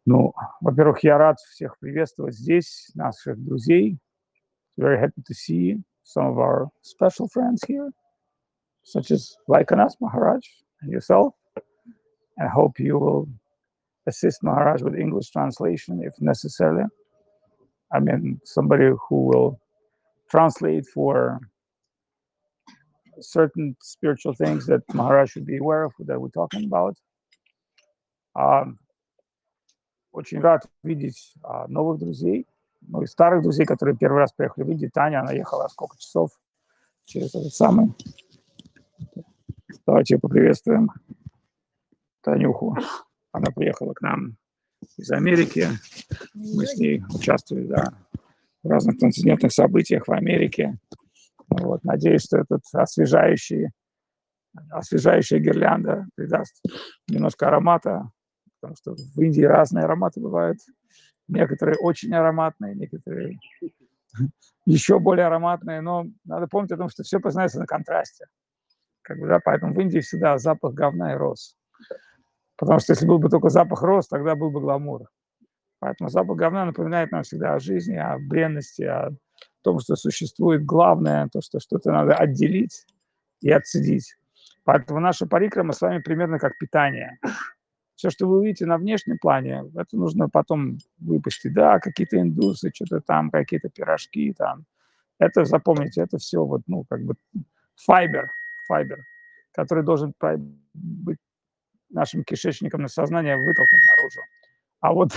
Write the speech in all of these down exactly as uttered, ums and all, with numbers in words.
Ну, во-первых, я рад всех приветствовать здесь, наших друзей. Very happy to see some of our special friends here, such as Vaikanas Maharaj and yourself. I hope you will assist Maharaj with English translation if necessary. I mean, somebody who will translate for certain spiritual things that Maharaj should be aware of, that we're talking about. Um, Очень рад видеть а, новых друзей, ну и старых друзей, которые первый раз приехали в Индию. Таня, она ехала сколько часов через этот самый. Давайте ее поприветствуем. Танюху. Она приехала к нам из Америки. Мы с ней участвовали, да, в разных трансцендентных событиях в Америке. Вот. Надеюсь, что этот освежающий, освежающая гирлянда придаст немножко аромата, потому что в Индии разные ароматы бывают. Некоторые очень ароматные, некоторые еще более ароматные, но надо помнить о том, что все познается на контрасте. Как бы, да, поэтому в Индии всегда запах говна и роз. Потому что если был бы только запах роз, тогда был бы гламур. Поэтому запах говна напоминает нам всегда о жизни, о бренности, о том, что существует главное, то, что что-то надо отделить и отцедить. Поэтому наша парикрама с вами примерно как питание. Все, что вы увидите на внешнем плане, это нужно потом выпустить. Да, какие-то индусы, что-то там, какие-то пирожки там. Это, запомните, это все вот, ну, как бы файбер, файбер, который должен быть нашим кишечником на сознание вытолкнут наружу. А вот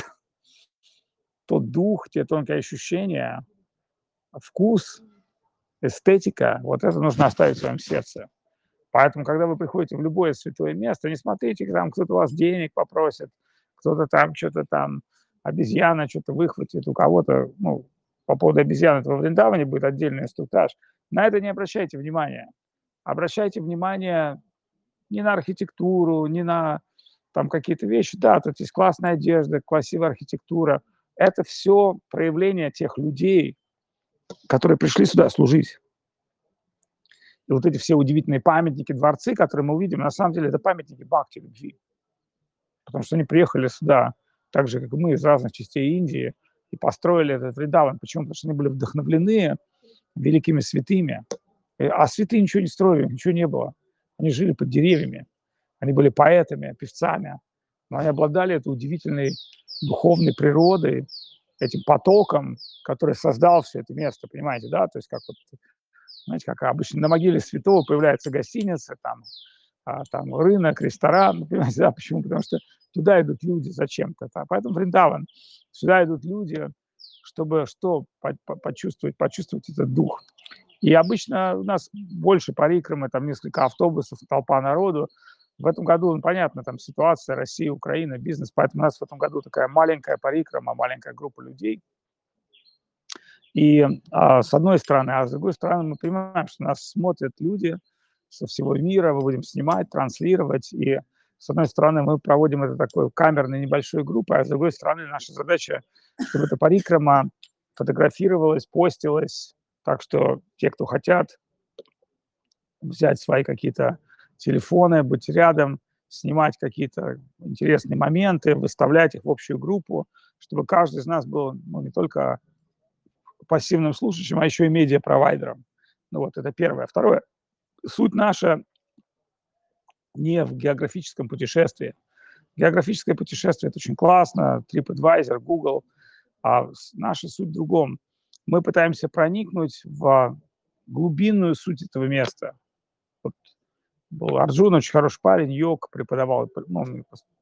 тот дух, те тонкие ощущения, вкус, эстетика, вот это нужно оставить в своем сердце. Поэтому, когда вы приходите в любое святое место, не смотрите, там кто-то у вас денег попросит, кто-то там что-то там, обезьяна что-то выхватит у кого-то, ну, по поводу обезьяны, этого в Вриндаване будет отдельный инструктаж. На это не обращайте внимания. Обращайте внимание не на архитектуру, не на там какие-то вещи. Да, тут есть классная одежда, красивая архитектура. Это все проявление тех людей, которые пришли сюда служить. И вот эти все удивительные памятники, дворцы, которые мы увидим, на самом деле это памятники бхакти, любви. Потому что они приехали сюда, так же, как и мы, из разных частей Индии, и построили этот Вриндаван. Почему? Потому что они были вдохновлены великими святыми. А святые ничего не строили, ничего не было. Они жили под деревьями. Они были поэтами, певцами. Но они обладали этой удивительной духовной природой, этим потоком, который создал все это место, понимаете, да? То есть как вот, знаете, как обычно на могиле святого появляется гостиница, там, а, там рынок, ресторан, понимаете, да? Почему? Потому что туда идут люди зачем-то. Да? Поэтому Вриндаван. Сюда идут люди, чтобы что? Почувствовать, почувствовать этот дух. И обычно у нас больше парикрамы, там несколько автобусов, толпа народу. В этом году, ну, понятно, там ситуация, Россия, Украина, бизнес, поэтому у нас в этом году такая маленькая парикрама, маленькая группа людей. И а, с одной стороны, а с другой стороны мы понимаем, что нас смотрят люди со всего мира, мы будем снимать, транслировать, и с одной стороны мы проводим это такой камерной небольшой группой, а с другой стороны наша задача, чтобы эта парикрама фотографировалась, постилась, так что те, кто хотят взять свои какие-то телефоны, быть рядом, снимать какие-то интересные моменты, выставлять их в общую группу, чтобы каждый из нас был, ну, не только пассивным слушающим, а еще и медиапровайдером. Ну вот, это первое. Второе. Суть наша не в географическом путешествии. Географическое путешествие – это очень классно, TripAdvisor, Google, а наша суть в другом. Мы пытаемся проникнуть в глубинную суть этого места. Вот был Арджун, очень хороший парень, йог преподавал. Ну,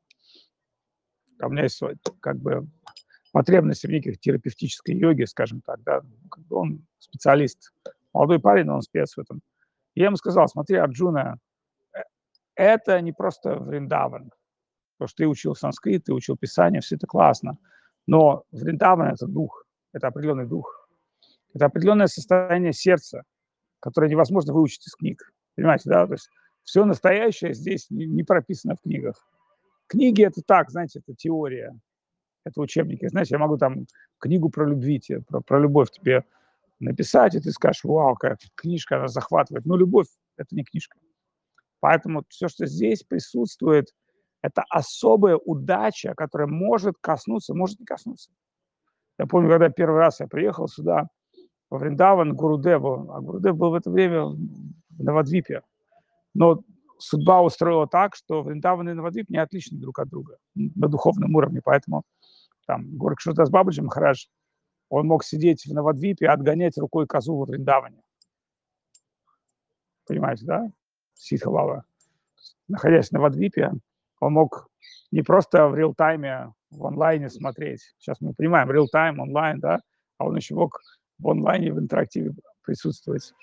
у меня есть как бы потребности в неких терапевтической йоге, скажем так, да. Как бы он специалист, молодой парень, но он спец в этом. И я ему сказал: смотри, Арджуна, это не просто Вриндаван, потому что ты учил санскрит, ты учил писание, все это классно, но Вриндаван – это дух, это определенный дух, это определенное состояние сердца, которое невозможно выучить из книг, понимаете, да, то есть все настоящее здесь не прописано в книгах. Книги – это так, знаете, это теория, это учебники. Знаете, я могу там книгу про любви, тебе, про, про любовь тебе написать, и ты скажешь: вау, какая книжка, она захватывает. Но любовь – это не книжка. Поэтому все, что здесь присутствует, это особая удача, которая может коснуться, может не коснуться. Я помню, когда первый раз я приехал сюда, во Вриндаван, Гурудеву, а Гурудев был в это время в Навадвипе. Но судьба устроила так, что Вриндаван и Навадвип не отличны друг от друга на духовном уровне, поэтому там Горакшутас Бабаджи Махарадж, он мог сидеть в Навадвипе и отгонять рукой козу во Вриндаване. Понимаете, да? Ситха Баба. Находясь в Навадвипе, он мог не просто в реал-тайме, в онлайне смотреть. Сейчас мы понимаем, реал-тайм, онлайн, да? А он еще мог в онлайне, в интерактиве присутствовать.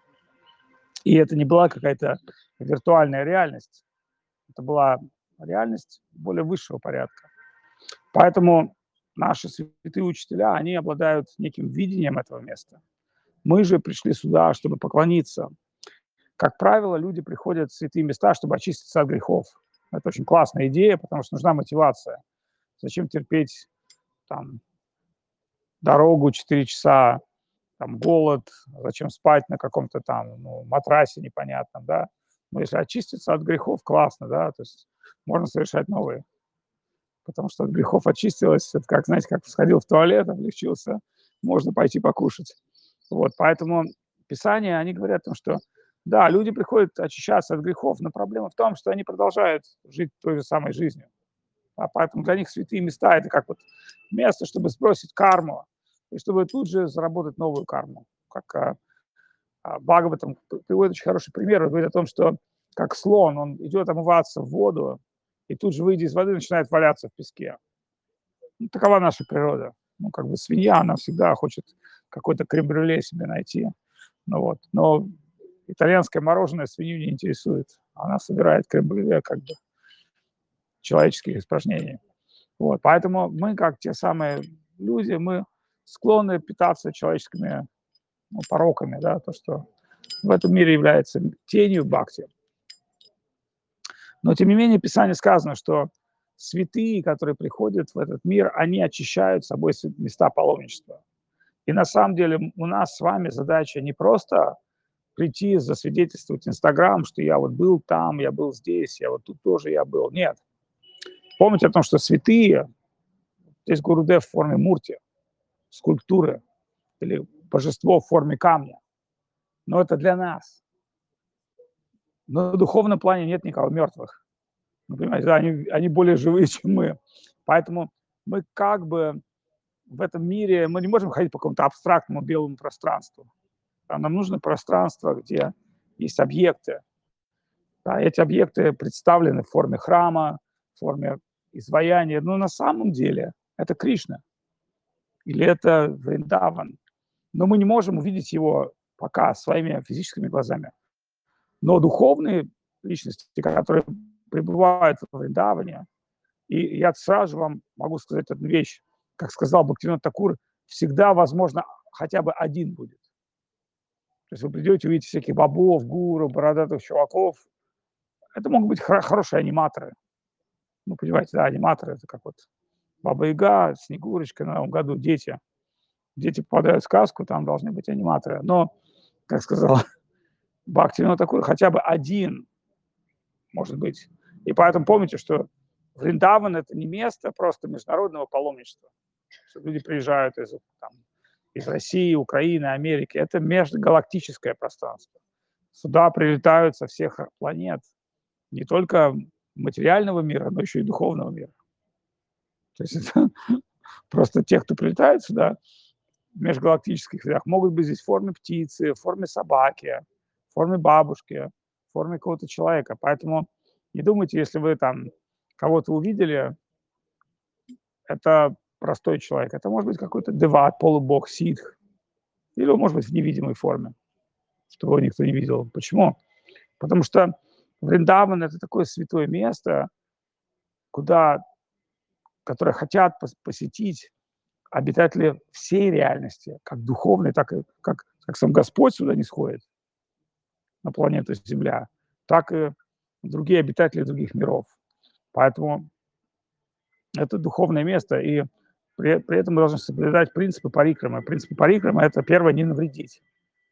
И это не была какая-то виртуальная реальность. Это была реальность более высшего порядка. Поэтому наши святые учителя, они обладают неким видением этого места. Мы же пришли сюда, чтобы поклониться. Как правило, люди приходят в святые места, чтобы очиститься от грехов. Это очень классная идея, потому что нужна мотивация. Зачем терпеть там дорогу четыре часа, там голод, зачем спать на каком-то там ну, матрасе непонятном, да? Но если очиститься от грехов, классно, да, то есть можно совершать новые. Потому что от грехов очистилось, это как, знаете, как сходил в туалет, облегчился, можно пойти покушать. Вот, поэтому Писания, они говорят о том, что да, люди приходят очищаться от грехов, но проблема в том, что они продолжают жить той же самой жизнью. А поэтому для них святые места – это как вот место, чтобы сбросить карму, и чтобы тут же заработать новую карму. Как а, а, Бхагаватам приводит очень хороший пример, он говорит о том, что как слон, он идет омываться в воду, и тут же, выйдя из воды, начинает валяться в песке. Ну, такова наша природа. Ну, как бы свинья, она всегда хочет какой-то крем-брюле себе найти. Ну, вот. Но итальянское мороженое свинью не интересует. Она собирает крем-брюле как бы человеческих испражнений. Вот. Поэтому мы, как те самые люди, мы склонны питаться человеческими ну, пороками, да, то, что в этом мире является тенью бхакти. Но, тем не менее, в Писании сказано, что святые, которые приходят в этот мир, они очищают собой места паломничества. И на самом деле у нас с вами задача не просто прийти, засвидетельствовать Инстаграм, что я вот был там, я был здесь, я вот тут тоже я был. Нет. Помните о том, что святые, здесь Гурудев в форме мурти, скульптуры или божество в форме камня. Но это для нас. Но в духовном плане нет никого мертвых. Ну, понимаете, да, они, они более живые, чем мы. Поэтому мы как бы в этом мире, мы не можем ходить по какому-то абстрактному белому пространству. А нам нужно пространство, где есть объекты. Да, эти объекты представлены в форме храма, в форме изваяния. Но на самом деле это Кришна. Или это Вриндаван. Но мы не можем увидеть его пока своими физическими глазами. Но духовные личности, которые пребывают в Вриндаване, и я сразу вам могу сказать одну вещь, как сказал Бхактивинода Такур, всегда, возможно, хотя бы один будет. То есть вы придете, увидите всяких бобов, гуру, бородатых чуваков. Это могут быть хор- хорошие аниматоры. Ну, понимаете, да, аниматоры, это как вот Баба-Яга, Снегурочка на Новом году, дети. Дети попадают в сказку, там должны быть аниматоры. Но, как сказал Бхактивинода Такур, хотя бы один может быть. И поэтому помните, что Вриндаван – это не место просто международного паломничества. Что люди приезжают из, там, из России, Украины, Америки. Это межгалактическое пространство. Сюда прилетают со всех планет не только материального мира, но еще и духовного мира. То есть это просто те, кто прилетает сюда в межгалактических видах, могут быть здесь в форме птицы, в форме собаки, в форме бабушки, в форме какого-то человека. Поэтому не думайте, если вы там кого-то увидели, это простой человек. Это может быть какой-то деват, полубог, ситх. Или он может быть в невидимой форме, что его никто не видел. Почему? Потому что Вриндаван – это такое святое место, куда, которое хотят посетить обитатели всей реальности, как духовной, так и как, как сам Господь сюда не сходит, на планету Земля, так и другие обитатели других миров. Поэтому это духовное место, и при, при этом мы должны соблюдать принципы парикрамы. Принципы парикрамы – это первое – не навредить.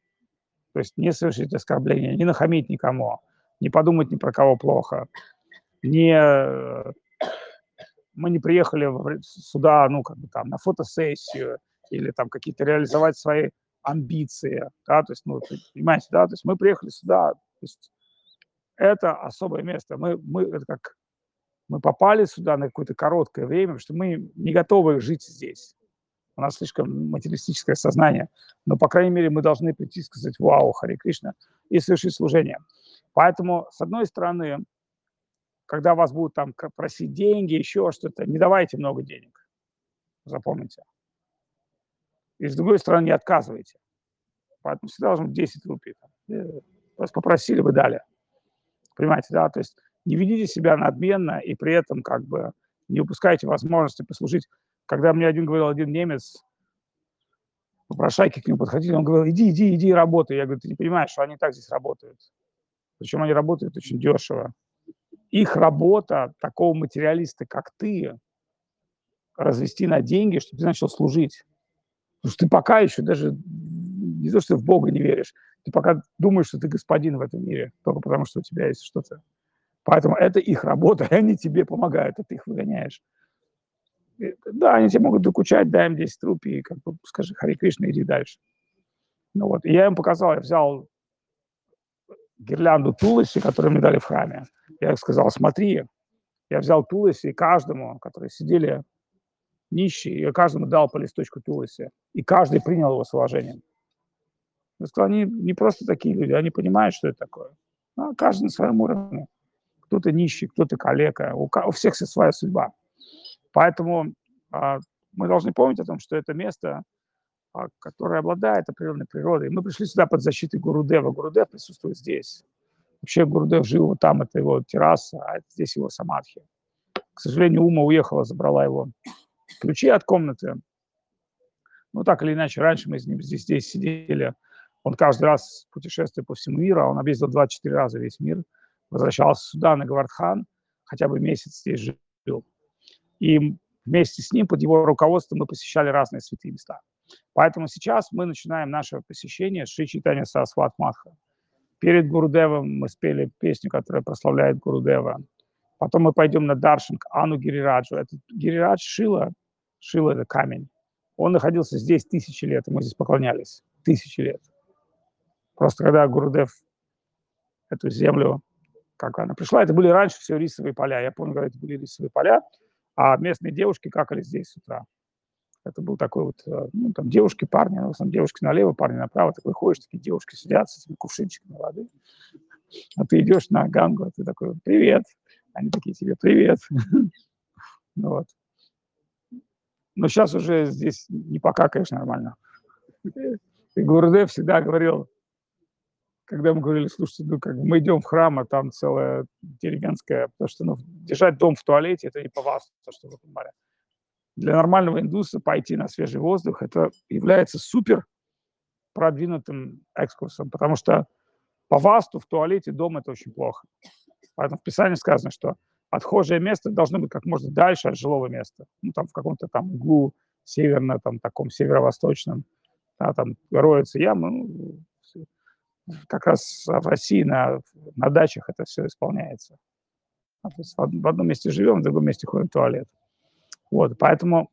То есть не совершить оскорбление, не нахамить никому, не подумать ни про кого плохо. не, э, мы не приехали в сюда, ну, как бы там на фотосессию или там какие-то реализовать свои амбиции, да, то есть, ну, понимаете, да, то есть мы приехали сюда, то есть это особое место. Мы мы это как мы попали сюда на какое-то короткое время, потому что мы не готовы жить здесь. У нас слишком материалистическое сознание, но, по крайней мере, мы должны прийти и сказать: "Вау, Харе Кришна", и совершить служение. Поэтому, с одной стороны, когда вас будут там к просить деньги, еще что-то, не давайте много денег. Запомните. И с другой стороны, не отказывайте. Поэтому всегда должно быть десять рупий. Э, вас попросили, вы дали. Понимаете, да? То есть не ведите себя надменно и при этом как бы не упускайте возможности послужить. Когда мне один говорил, один немец, попрошайки к нему подходили, он говорил: "Иди, иди, иди работай". Я говорю: "Ты не понимаешь, что они так здесь работают". Причем они работают очень дешево. Их работа такого материалиста, как ты, развести на деньги, чтобы ты начал служить. Потому что ты пока еще даже не то, что в Бога не веришь, ты пока думаешь, что ты господин в этом мире, только потому что у тебя есть что-то. Поэтому это их работа, и они тебе помогают, а ты их выгоняешь. И, да, они тебе могут докучать, дай им десять рупий, и как бы скажи: "Харе Кришна", иди дальше. Ну вот, и я им показал, я взял гирлянду туласи, которую мне дали в храме. Я им сказал: "Смотри". Я взял туласи, и каждому, которые сидели нищие, я каждому дал по листочку туласи, и каждый принял его с уважением. Я сказал, они не просто такие люди, они понимают, что это такое. А каждый на своем уровне. Кто-то нищий, кто-то калека, у, у всех своя судьба. Поэтому а, мы должны помнить о том, что это место, а, которое обладает определенной природой. Мы пришли сюда под защитой Гурудева. Гурудев присутствует здесь. Вообще Гурудев жил вот там, это его терраса, а это здесь его самадхи. К сожалению, Ума уехала, забрала его ключи от комнаты. Ну, так или иначе, раньше мы с ним здесь, здесь сидели. Он каждый раз путешествует по всему миру, а он объездил двадцать четыре раза весь мир, возвращался сюда, на Гавардхан, хотя бы месяц здесь жил. И вместе с ним, под его руководством, мы посещали разные святые места. Поэтому сейчас мы начинаем наше посещение с Шри Чайтанья Сарасват Матха. Перед Гурудевом мы спели песню, которая прославляет Гурудева. Потом мы пойдем на даршан к Ану Гирираджу. Это Гирирадж Шила, Шила – это камень. Он находился здесь тысячи лет, и мы здесь поклонялись тысячи лет. Просто когда Гурудев эту землю, как она пришла, это были раньше все рисовые поля. Я помню, когда это были рисовые поля, а местные девушки какали здесь с утра. Это был такой вот, ну, там девушки, парни, в основном девушки налево, парни направо. Ты выходишь, такие девушки сидят с этими кувшинчиками воды. А ты идешь на Гангу, а ты такой: "Привет". Они такие тебе: "Привет". Вот. Но сейчас уже здесь не покакаешь нормально. И Гурудев всегда говорил, когда мы говорили: "Слушайте, ну, как бы мы идем в храм, а там целая деревенская", потому что, ну, держать дом в туалете – это не по васту, чтобы вы понимали. Для нормального индуса пойти на свежий воздух – это является супер продвинутым экскурсом, потому что по васту в туалете дом – это очень плохо. Поэтому в Писании сказано, что отхожее место должно быть как можно дальше от жилого места. Ну, там в каком-то там углу северно, там таком северо-восточном, да, там роются ямы. Ну, как раз в России на, на дачах это все исполняется. А, то есть в, од- в одном месте живем, в другом месте ходим в туалет. Вот, поэтому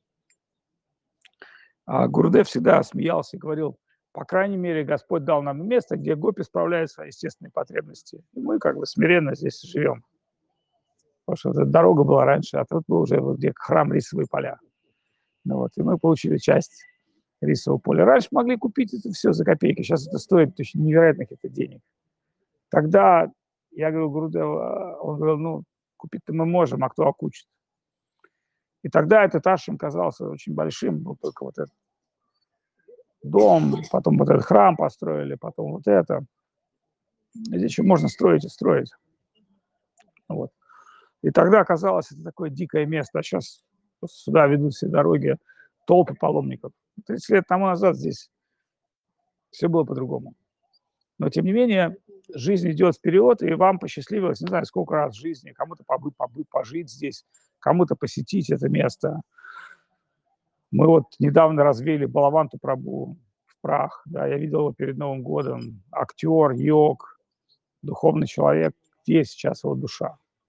а, Гурудев всегда смеялся и говорил: по крайней мере, Господь дал нам место, где гопи справляют свои естественные потребности. И мы как бы смиренно здесь живем. Потому что вот эта дорога была раньше, а тут был уже вот где храм Рисовые поля. Ну вот, и мы получили часть рисового поля. Раньше могли купить это все за копейки, сейчас это стоит очень невероятных это денег. Тогда я говорю Гурудеву, а, он говорил: "Ну, купить-то мы можем, а кто окучит?" И тогда этот ашрам казался очень большим, был только вот этот дом, потом вот этот храм построили, потом вот это. Здесь еще можно строить и строить. Вот. И тогда казалось, это такое дикое место, а сейчас сюда ведут все дороги, толпы паломников. тридцать лет тому назад здесь все было по-другому. Но, тем не менее, жизнь идет вперед, и вам посчастливилось, не знаю, сколько раз в жизни, кому-то побыть, побыть, пожить здесь, кому-то посетить это место. Мы вот недавно развеяли Балаванту Прабху в прах, да, я видел его перед Новым годом, актер, йог, духовный человек, где сейчас его душа?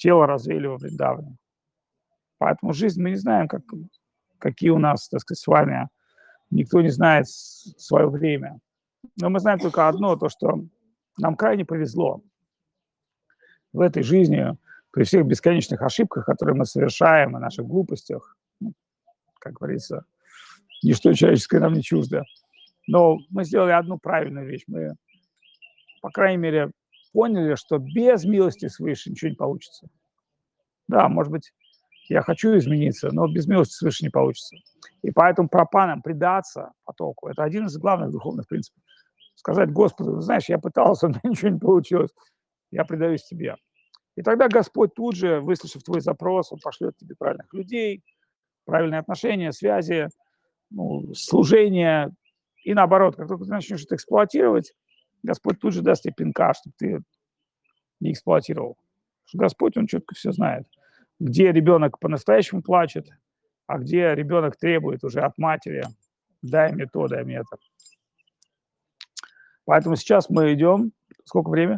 тело развеяли во Вриндаване. Поэтому жизнь мы не знаем, как, какие у нас, так сказать, с вами. Никто не знает свое время. Но мы знаем только одно, то, что нам крайне повезло в этой жизни, при всех бесконечных ошибках, которые мы совершаем, и наших глупостях, как говорится, ничто человеческое нам не чуждо. Но мы сделали одну правильную вещь. Мы, по крайней мере, поняли, что без милости свыше ничего не получится. Да, может быть, я хочу измениться, но без милости свыше не получится. И поэтому пропанам предаться потоку – это один из главных духовных принципов. Сказать Господу: знаешь, я пытался, но ничего не получилось, я предаюсь тебе. И тогда Господь тут же, выслушав твой запрос, Он пошлет тебе правильных людей, правильные отношения, связи, ну, служение. И наоборот, как только ты начнешь это эксплуатировать, Господь тут же даст тебе пинка, чтобы ты не эксплуатировал. Потому что Господь, Он четко все знает. Где ребенок по-настоящему плачет, а где ребенок требует уже от матери: дай мне то, дай мне это. Поэтому сейчас мы идем. Сколько времени?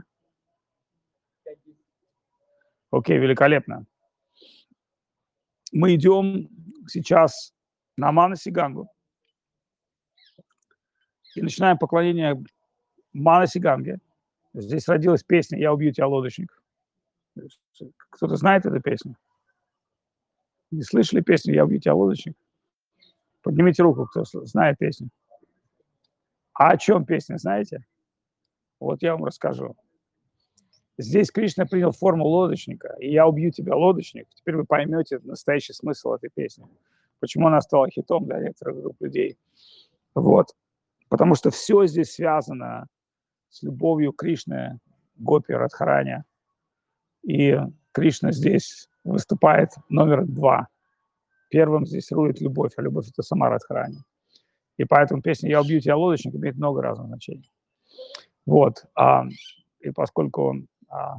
Окей, великолепно. Мы идем сейчас на Манаси Гангу и начинаем поклонение Манаси Ганге. Здесь родилась песня «Я убью тебя, лодочник». Кто-то знает эту песню? Не слышали песню «Я убью тебя, лодочник»? Поднимите руку, кто знает песню. А о чем песня, знаете? Вот я вам расскажу. Здесь Кришна принял форму лодочника, и «Я убью тебя, лодочник». Теперь вы поймете настоящий смысл этой песни. Почему она стала хитом для некоторых групп людей. Вот. Потому что все здесь связано с любовью Кришны, Гопи, Радхарани. И Кришна здесь выступает номер два. Первым здесь рулит любовь, а любовь – это сама Радхарани. И поэтому песня «Я убью тебя, лодочник» имеет много разных значений. Вот. А, и поскольку а,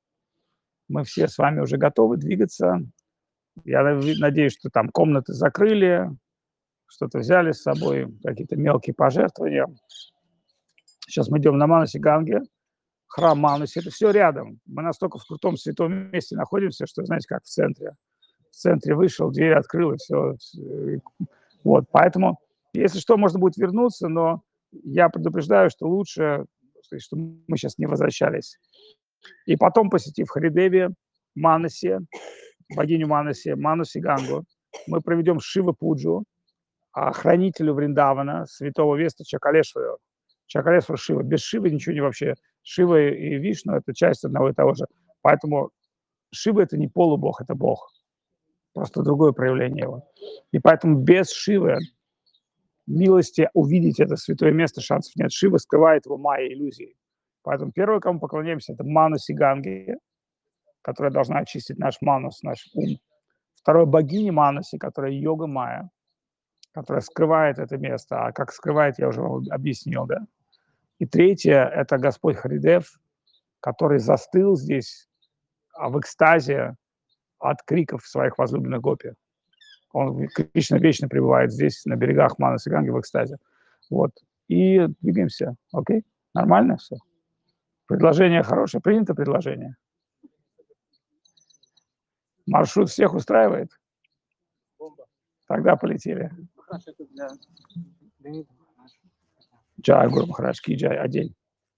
мы все с вами уже готовы двигаться, я надеюсь, что там комнаты закрыли, что-то взяли с собой, какие-то мелкие пожертвования. Сейчас мы идем на Манаси Ганге, храм Манаси, это все рядом. Мы настолько в крутом святом месте находимся, что, знаете, как в центре. В центре вышел, дверь открыл, и все. Вот, поэтому, если что, можно будет вернуться, но я предупреждаю, что лучше, что мы сейчас не возвращались. И потом, посетив Харидеви, Манаси, богиню Манаси, Манаси Гангу, мы проведем Шива-пуджу, хранителю Вриндавана, святого Веста Чакалешвара. Чакалешвара Шива. Без Шивы ничего не вообще. Шива и Вишну – это часть одного и того же. Поэтому Шива – это не полубог, это бог. Просто другое проявление его. И поэтому без Шивы, милости увидеть это святое место шансов нет. Шива скрывает его майя иллюзии. Поэтому первое, кому поклоняемся, это Манаси Ганги, которая должна очистить наш манус, наш ум. Второе – богиня Манаси, которая йога майя, которая скрывает это место. А как скрывает, я уже вам объяснил, да? И третье – это Господь Харидев, который застыл здесь в экстазе от криков своих возлюбленных гопи. Он Кришна вечно пребывает здесь, на берегах Манаси Ганги, в экстазе. Вот. И двигаемся. Окей? Нормально все? Предложение хорошее. Принято предложение? Маршрут всех устраивает? Тогда полетели. Джай Гуру Махарадж ки джай. Одень.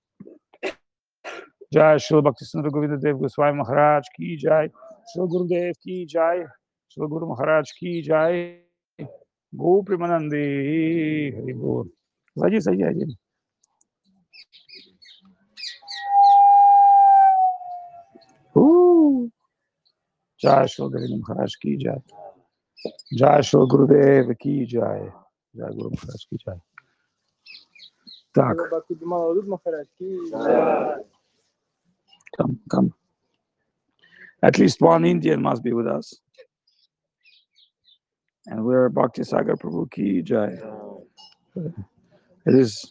Джай Шрила Бхактисиданта Говинда Дев Госвами Махарадж ки джай. Шрила Гурудев ки джай. Шрила Гуру Махарадж ки джай. Гу Примананди Харибур. Зайди, зайди, один. Джай Шрила Говинда Махарадж ки джай. Джай Шрила Гурудев ки джай. Джай Гуру Махарадж ки джай. Так. Come, come. At least one Indian must be with us. And we're Bhakti Sagar Prabhu ki jai. It is.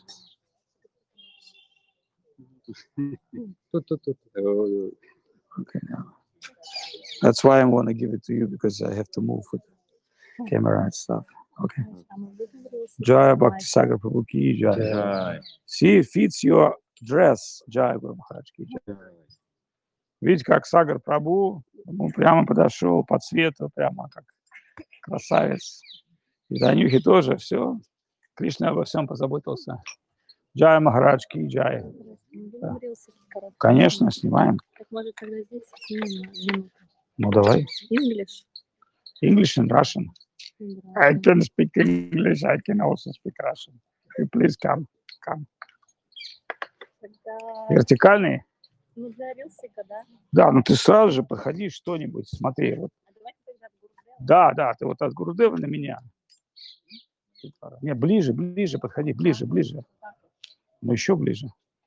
Okay, now. That's why I want to give it to you, because I have to move with the camera and stuff. Okay. Jai Bhakti Sagar Prabhu ki jai. Jai. See, it fits your dress. Jai Guru Maharaj ki jai. Видите, как Сагар Прабху, ему прямо подошел по цвету, прямо как красавец. И Танюхе тоже все. Кришна обо всем позаботился. Джай Махарадж ки джай. Да. Конечно, снимаем. Так может тогда здесь снимем. Ну давай. English. English and Russian. I can speak English, I can also speak Russian. You please come, come. Тогда... Вертикальный? Ну, для рилсика, да? Да, ну ты сразу же подходи что-нибудь, смотри. Вот. А давайте тогда от Гурудева. Да, да, ты вот от Гурудева на меня. Не, ближе, ближе, подходи, ближе, ближе. Ну еще ближе.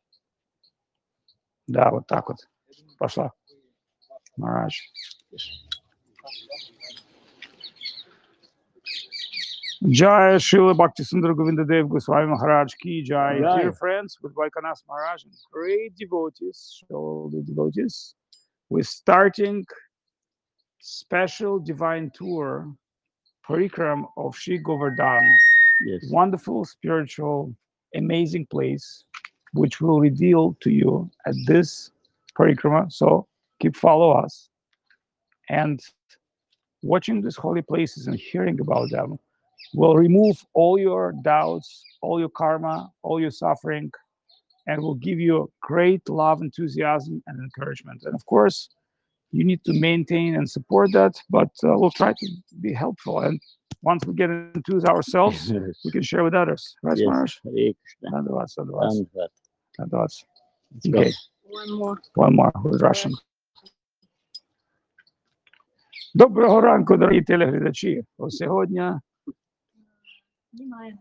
Да, вот так вот. Пошла. Марадж. Jai Srila Bhaktisundara Govinda Dev Goswami Maharaj ki Jai. Jai. Dear friends, with Vaikanas Maharaj and great devotees, all the devotees, we're starting special divine tour, Parikram of Sri Govardhan. Yes. Wonderful, spiritual, amazing place, which we'll reveal to you at this Parikrama. So keep follow us. And watching these holy places and hearing about them will remove all your doubts, all your karma, all your suffering, and will give you great love, enthusiasm, and encouragement. And of course, you need to maintain and support that, but uh, we'll try to be helpful. And once we get into it ourselves, Yes. we can share with others. Right, Yes. Maharaj? Hare Krishna. Sadhuvats, sadhuvats, Dandavad. sadhuvats. Let's go. Okay, One more. one more with Russian. Доброго ранку, дорогі телеглядачі. Ось сьогодні Понимаю.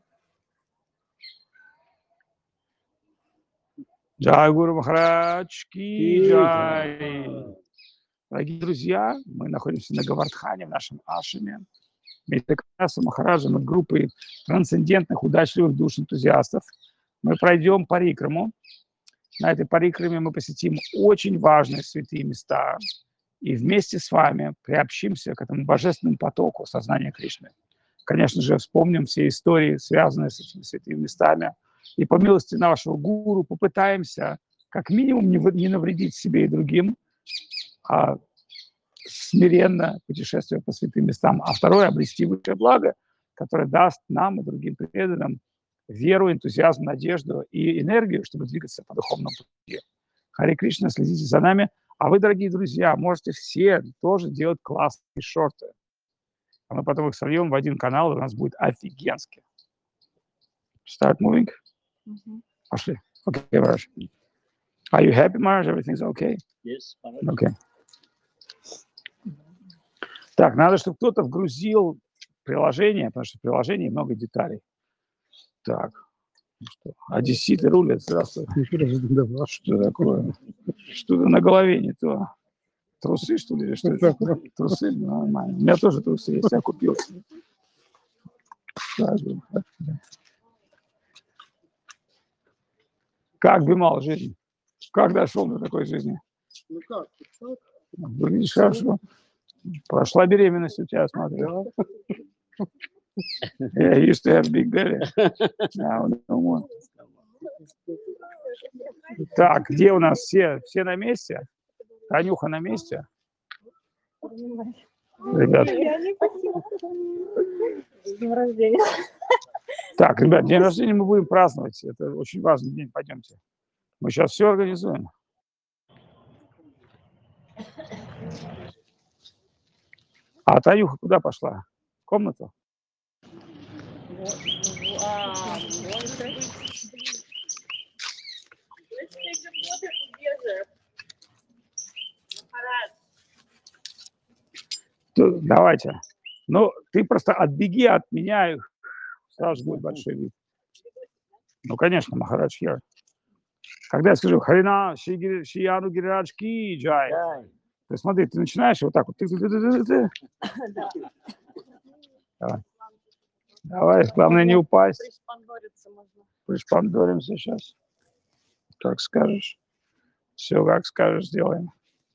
Джай Гуру Махарадж ки Ки джай. джай. Дорогие друзья, мы находимся на Гавардхане, в нашем ашраме. Вместе с Махараджем и группой трансцендентных, удачливых душ-энтузиастов мы пройдем парикраму. На этой парикраме мы посетим очень важные святые места и вместе с вами приобщимся к этому божественному потоку сознания Кришны. Конечно же, вспомним все истории, связанные с этими святыми местами, и по милости нашего гуру попытаемся как минимум не, не навредить себе и другим, а смиренно путешествуя по святым местам, а второе — обрести высшее благо, которое даст нам и другим преданным веру, энтузиазм, надежду и энергию, чтобы двигаться по духовному пути. Харе Кришна, следите за нами. А вы, дорогие друзья, можете все тоже делать классные шорты. А мы потом их сольем в один канал, и у нас будет офигенски. Start moving. Мгм. Пошли. Okay, Maharaj. Are you happy, Maharaj? Everything's okay? Yes. Okay. Так, надо, чтобы кто-то вгрузил приложение, потому что в приложении много деталей. Так. Ну что, одесситы рулят. Здравствуй. Что такое? Что-то на голове не то. Трусы, что ли, или что это? Трусы? Нормально. У меня тоже трусы есть, я купил. Так, да. Как Бимал жизнь? Как дошел до такой жизни? Ну как? Выглядишь хорошо. Прошла беременность у тебя, смотрю. Yeah, I used to have big belly. Now no more. Так, где у нас все? Все на месте? Танюха на месте? Ребят. С днем рождения. Так, ребят, день рождения мы будем праздновать. Это очень важный день. Пойдемте. Мы сейчас все организуем. А Танюха куда пошла? В комнату? А, может быть. То- Давайте. Ну, ты просто отбеги от меня, и сразу же будет большой вид. Ну, конечно, Махарадж here. Когда я скажу Харина Шияну Гирирадж ки джай, Jai. ты смотри, ты начинаешь вот так вот. Ты, ты, ты, ты, ты, ты. Давай. Давай, главное не упасть. Пришпандориться можно. Пришпандоримся сейчас. Как скажешь. Все, как скажешь, сделаем.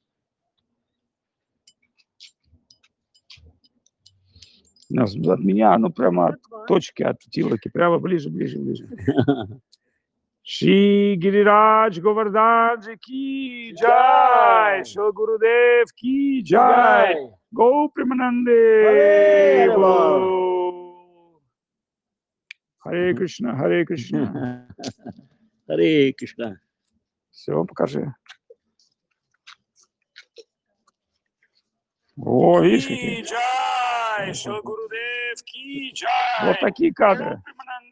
Нас- От меня, ну, прямо от точки, от тилоки, прямо ближе, ближе, ближе. Shri Giriraj Govardhan Ji ki jai, Shri Gurudev ki jai, Go Premanande Hare Bol. Hare Krishna, Hare Krishna. Hare Krishna. Все, покажи. О, видишь, какие? Вот такие кадры.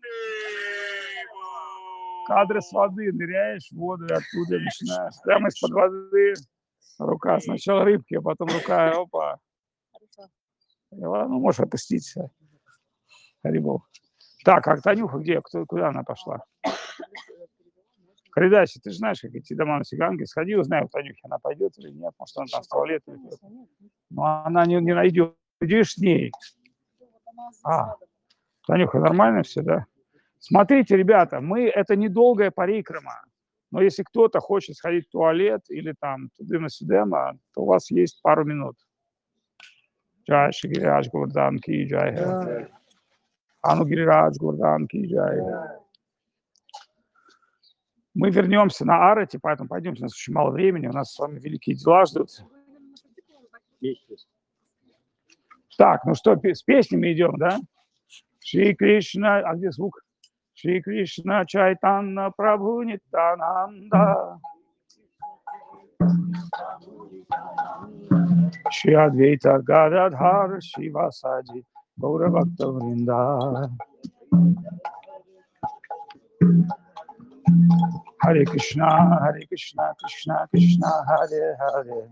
Кадры с воды. Ныряешь в воду и оттуда начинаешь. Прямо из-под воды. Рука. Сначала рыбки, а потом рука. Опа. Ну, можешь отпустить. Харибол. Так, а Танюха где? Кто, куда она пошла? Харидasi, ты же знаешь, как идти до Манаси Ганги. Сходи, узнай у Танюхи, она пойдет или нет. Может, она там в туалет идет. Но она не, не найдет. Идешь с ней. А, Танюха, нормально все, да? Смотрите, ребята, мы это недолгая парикрама. Но если кто-то хочет сходить в туалет или там тудыма-сюдема, то у вас есть пару минут. Джай Шри Гирирадж Govardhan ки джай. Ану Гирирадж Govardhan ки джай. Мы вернемся на Арати, поэтому пойдемте, у нас очень мало времени, у нас с вами великие дела ждут. Так, ну что, с песнями идем, да? Шри Кришна, а где звук? Шри Кришна Чайтанна Прабху Нитянанда. Шри Адвайта Гададхар Шивасади Гаура Бхакта Вринда. Харе Кришна, Харе Кришна, Кришна Кришна, Харе Харе.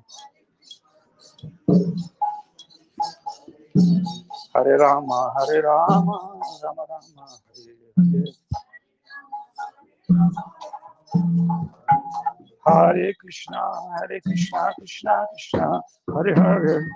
Харе Рама, Харе Рама, Рама Рама, Харе Харе. Харе Кришна, Харе Кришна, Кришна Кришна, Харе Харе.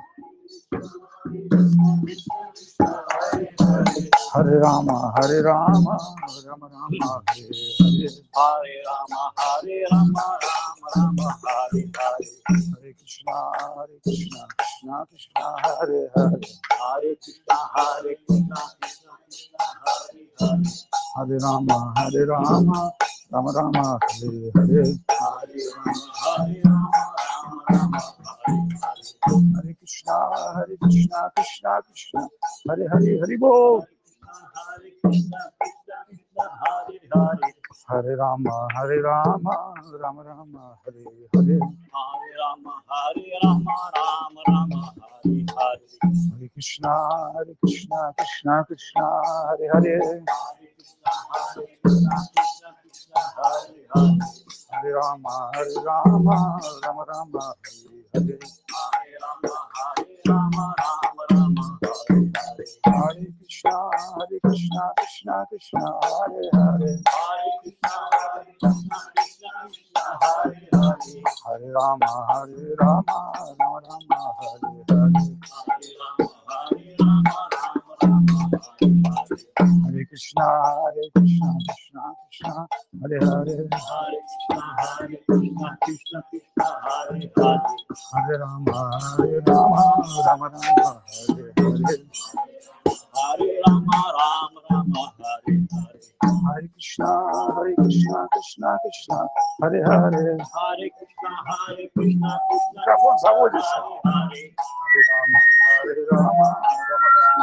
Hare Rama, Hare Rama, Rama Rama, Hare Hare. Hare Rama, Hare Rama, Rama Rama, Hare Hare. Hare Krishna, Hare Krishna, Krishna Krishna, Hare Hare. Hare Krishna, Hare Krishna, Krishna Krishna, Hare Hare. Hare Rama, Hare Rama, Rama Rama, Hare Hare. Hare Rama, Hare Rama, Rama Rama, Hare Hare. Hare Krishna, Hare Krishna, Krishna Krishna, Hare Hare. Hare Bol. Hare Krishna, Krishna Krishna, Hare Hare. Hare Rama, Hare Rama, Rama Rama, Hare Hare. Hare Rama, Hare Rama, Rama Rama, Hare Hare. Hare Krishna, Hare Krishna, Krishna Krishna, Hare Hare. Hare Krishna, Hare Krishna, Krishna Krishna, Hare Hare. Hare Rama, Hare Rama, Rama Rama, Hare Hare. Hare Rama, Hare Rama, Rama Rama, Hare Hare. Hare Krishna, Hare Krishna, Krishna Krishna, Hare Hare. Hare Krishna, Hare Krishna, Krishna Krishna, Hare Hare. Hare Rama, Hare Rama, Rama Rama, Hare Hare. Hare Rama, Hare Rama, Rama Rama, Hare Hare. Hare Krishna, Hare Krishna, Krishna Krishna, Hare Hare. Hare Krishna, Hare Krishna, Krishna Krishna, Hare Hare. Hare Rama, Hare Rama, Rama Rama, Hare Hare. Hare Rama, Rama Rama, Hare Hare. Hare Krishna, Hare Krishna, Krishna Krishna, Hare Hare. Hare Krishna, Hare Krishna, Krishna. Микрофон заводится. Hare Rama, Hare Rama, Rama Rama,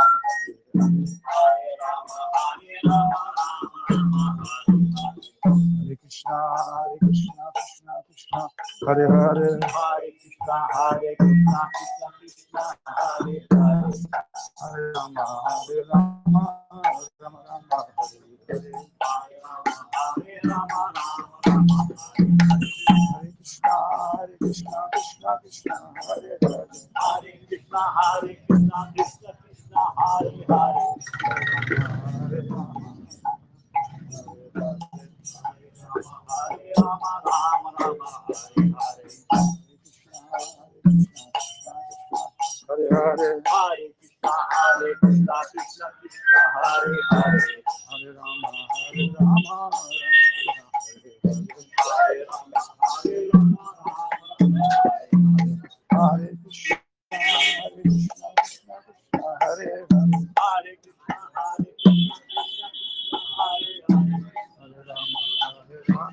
Hare Rama, Hare Rama, Rama Rama, Hare Hare. Hare Krishna, Hare Krishna, Krishna Krishna, Hare Hare. Hare Krishna, Hare Krishna, Krishna Krishna, Hare Hare. Hare Rama, Hare Rama, Rama Rama, Hare Hare. Hare Rama, Hare Rama, Rama Rama, Hare Hare. Hare Krishna, Hare Krishna, Krishna Krishna, Hare Hare. Hare Krishna, Hare Krishna, Krishna Krishna, Hare Hare. Hare Rama, Hare Rama, Rama Rama, Hare Hare. Hare Hare. Hare Krishna, Hare Krishna, Krishna Krishna, Hare Hare. Hare Rama, Hare Rama, Rama Hare Rama, Hare Rama, Hare Krishna, Hare Krishna, Krishna Krishna, Hare Hare. Hare Krishna, Hare Krishna, Krishna Krishna, Hare Hare. Hare Rama, Hare Rama,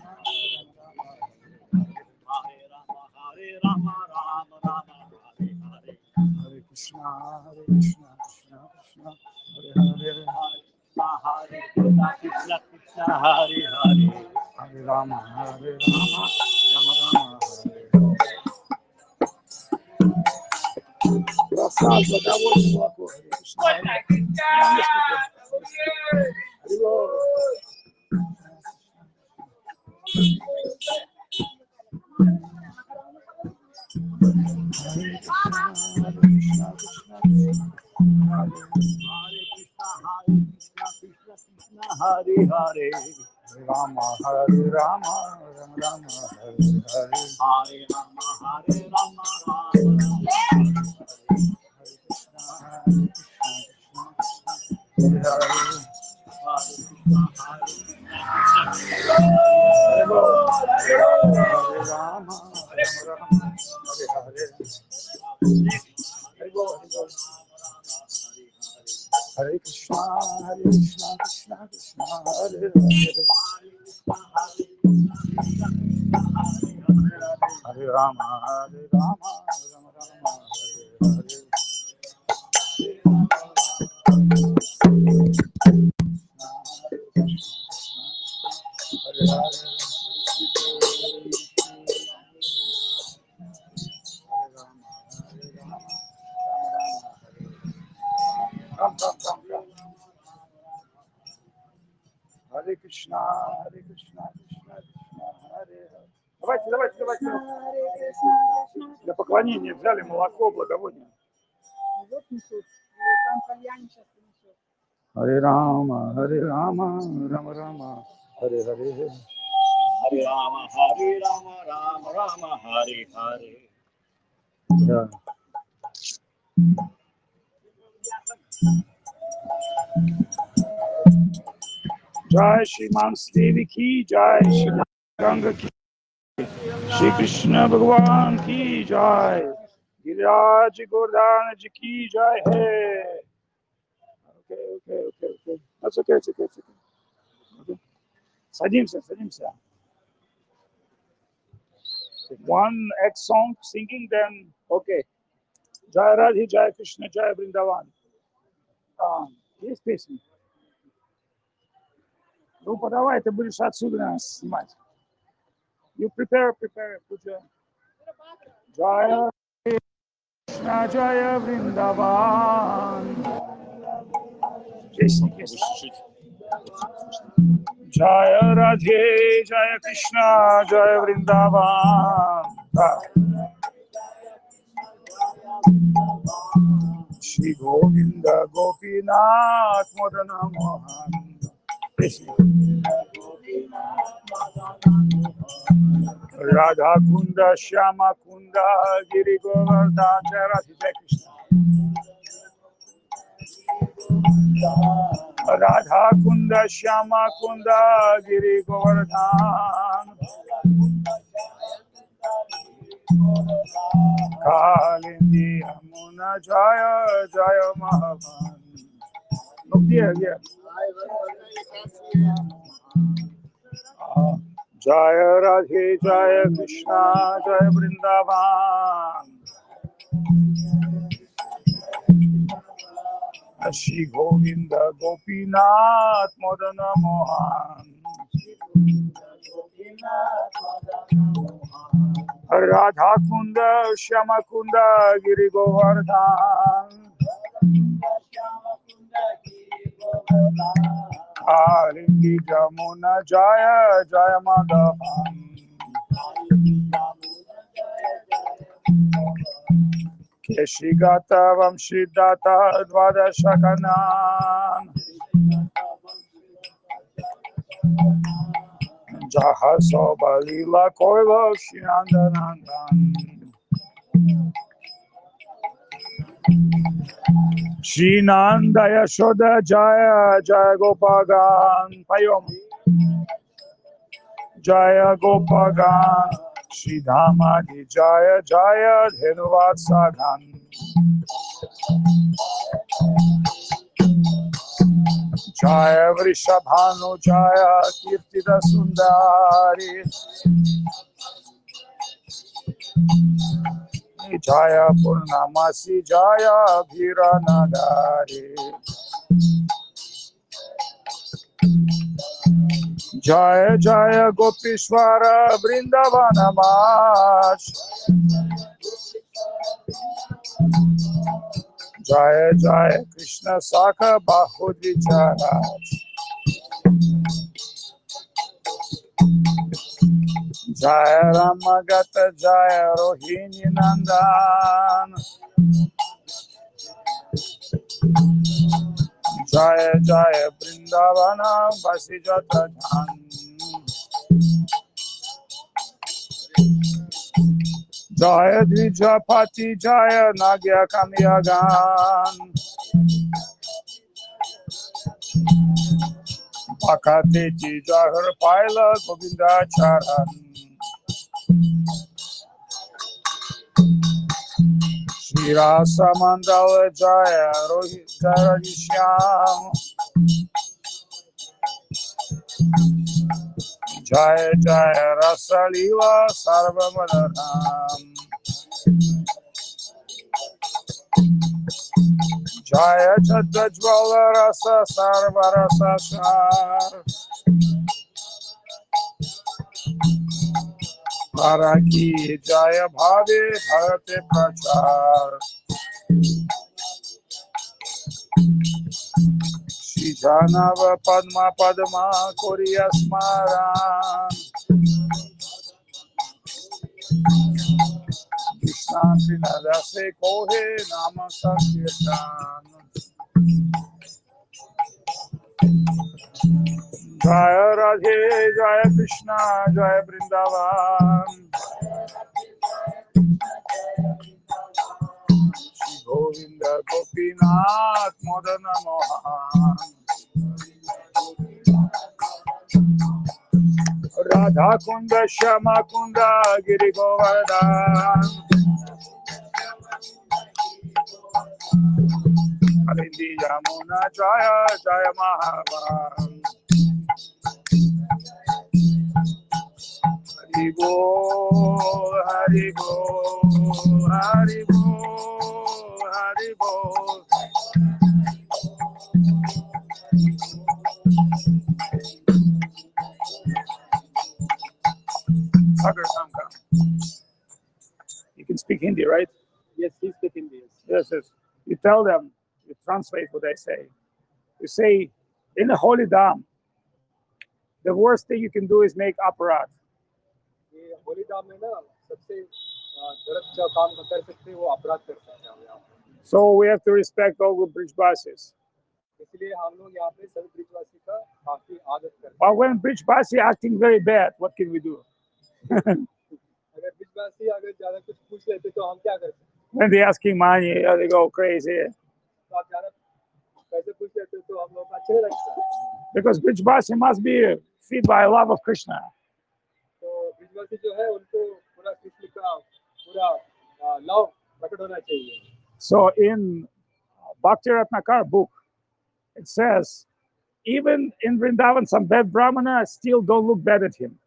Hare Krishna, Krishna Krishna, Hare Hare. Hare Rama, Hare Rama, Rama Rama, Hare Hare. Просад, благовоние, молоко. Hare Krishna, Hare Krishna. Hare Bol. Hare Hare. Rama, Hare Rama, Rama Rama, Hare Hare. Hare Rama, Hare Rama, Rama Hare Hare. Hare Bol. Hare Rama, Rama Rama, Hare Hare. Hare Bol, Hare Bol. Hare Krishna, Hare Krishna, Krishna Krishna, Hare Hare. Hare Rama, Hare Rama, Rama Rama, Hare Hare. Hare Hare. Come, come, come, come. Hare Krishna, Hare Krishna, Krishna Krishna, Hare Hare. Давайте, давайте, давайте. Для поклонения взяли молоко, благовоние. Вот несут. Там кальян сейчас принесет. Hare Rama, Hare Rama, Rama Rama, Hare Hare. Hare Rama, Hare Rama, Rama Rama, Hare Hare. Yeah. Jai Shri Mans Devi ki Jai, Shri Ganga ki, Shri Krishna Bhagwan ki Jai, Giraj Govardhan ji ki Jai hai. Okay, okay, okay, okay. That's okay, it's okay, it's okay. Okay. Садимся, садимся. One X song singing, then okay. Jai Radhe, Jai Krishna, Jai Vrindavan. А, есть песни? Ну, подавай, ты будешь отсюда нас снимать. You prepare, prepare, put your... Jaya Krishna, Jaya Vrindavan. Песни, песни. Jaya Radhe, Jaya Krishna, Jaya Vrindavan. Да. Shri Govinda Gopinath Madana Mohan. Radha Kunda Shyama Kunda Giri Govardhan Jai Radhe Jai Krishna. Radha Kunda Shyama Kunda Giri Govardhan Kalindi Yamuna Jaya Jaya Mahavan. Look here, here. Uh, Jaya Radhe Jaya Krishna Jaya Vrindavan. Shri Govinda Gopinath Madana Mohan. Radha Kunda Shyama Kunda Giri Govardhan Kalindi Jamuna Jaya Jaya Madhavan. Keshigata Vamshidata Dvadashakanan Jahaso Balila Koilo Shinandanandan Shinanda Yashoda Jaya Jaya Gopagan Payom Jaya Gopagan Shridhamadi Jaya Jaya Dhenuvat Sagan Jaya Vrishabhanu Jaya Kirtida Sundari Jaya Purnamasi Jaya Bhiranagari Jaya Jaya Gopishwara Vrindavana Mach. Jaya Jaya Krishna Sakha Bahudvicharaj. Jaya Ramagata Jaya Rohini Nandan. Jaya Jaya Vrindavana Vasijata Dhan. Jaya Dvijapati Jaya Nagya Kamyagan. Pakateti Jahar Paila Govinda Charan. Shirasa Mandala Jaya Rohit Jaya Shyam. Jaya Jaya Rasa Lila Sarva Madharam. Jaya Jadajvala Rasa Sarva Rasa Shar. Paraki Jaya Bhave Bharate Prachar. Shijanava Padma Padma Koriya Smaran. Krishna Krishna Se Kohe Nama Sankirtan. Jaya Radhe Jaya Krishna Jaya Vrindavan. Shri Govinda Gopinath Modana Mohan. Radha Kunda Shama Kunda Giri Govardhan. Alindi Yamuna Jaya Jaya Mahavan. Hari Bol, Hari Bol, Hari Bol, Hari Bol. Sagar Shankar. You can speak Hindi, right? Yes, he speak Hindi. Yes, yes. You tell them, you translate what I say. You say, in the holy Dham, the worst thing you can do is make aparat. ये होली धाम में ना सबसे अ, गलत जो काम कर सकते हैं वो अपराध कर सकते हैं हम यहाँ पे। So we have to respect all the Brijbasis. इसलिए हम लोग यहाँ पे सभी ब्रिजवासी का काफी आदत करते But हैं। when Brijbasi acting very bad, what can we do? अगर ब्रिजवासी अगर ज्यादा कुछ पूछ लेते तो हम क्या कर सकते हैं? When they're asking money, uh, they go crazy. तो आप ज्यादा पैसे पूछ लेते तो हम लोग को अच्छे नहीं लगता। Because Brijbasi must be fed by love of Krishna. तो ब्रिजवासी जो है उनको पूरा कृष्ण का पूरा लव प्रकट होना चाहिए। So in Bhakti Ratnakar book, it says, even in Vrindavan, some bad brahmana still don't look bad at him.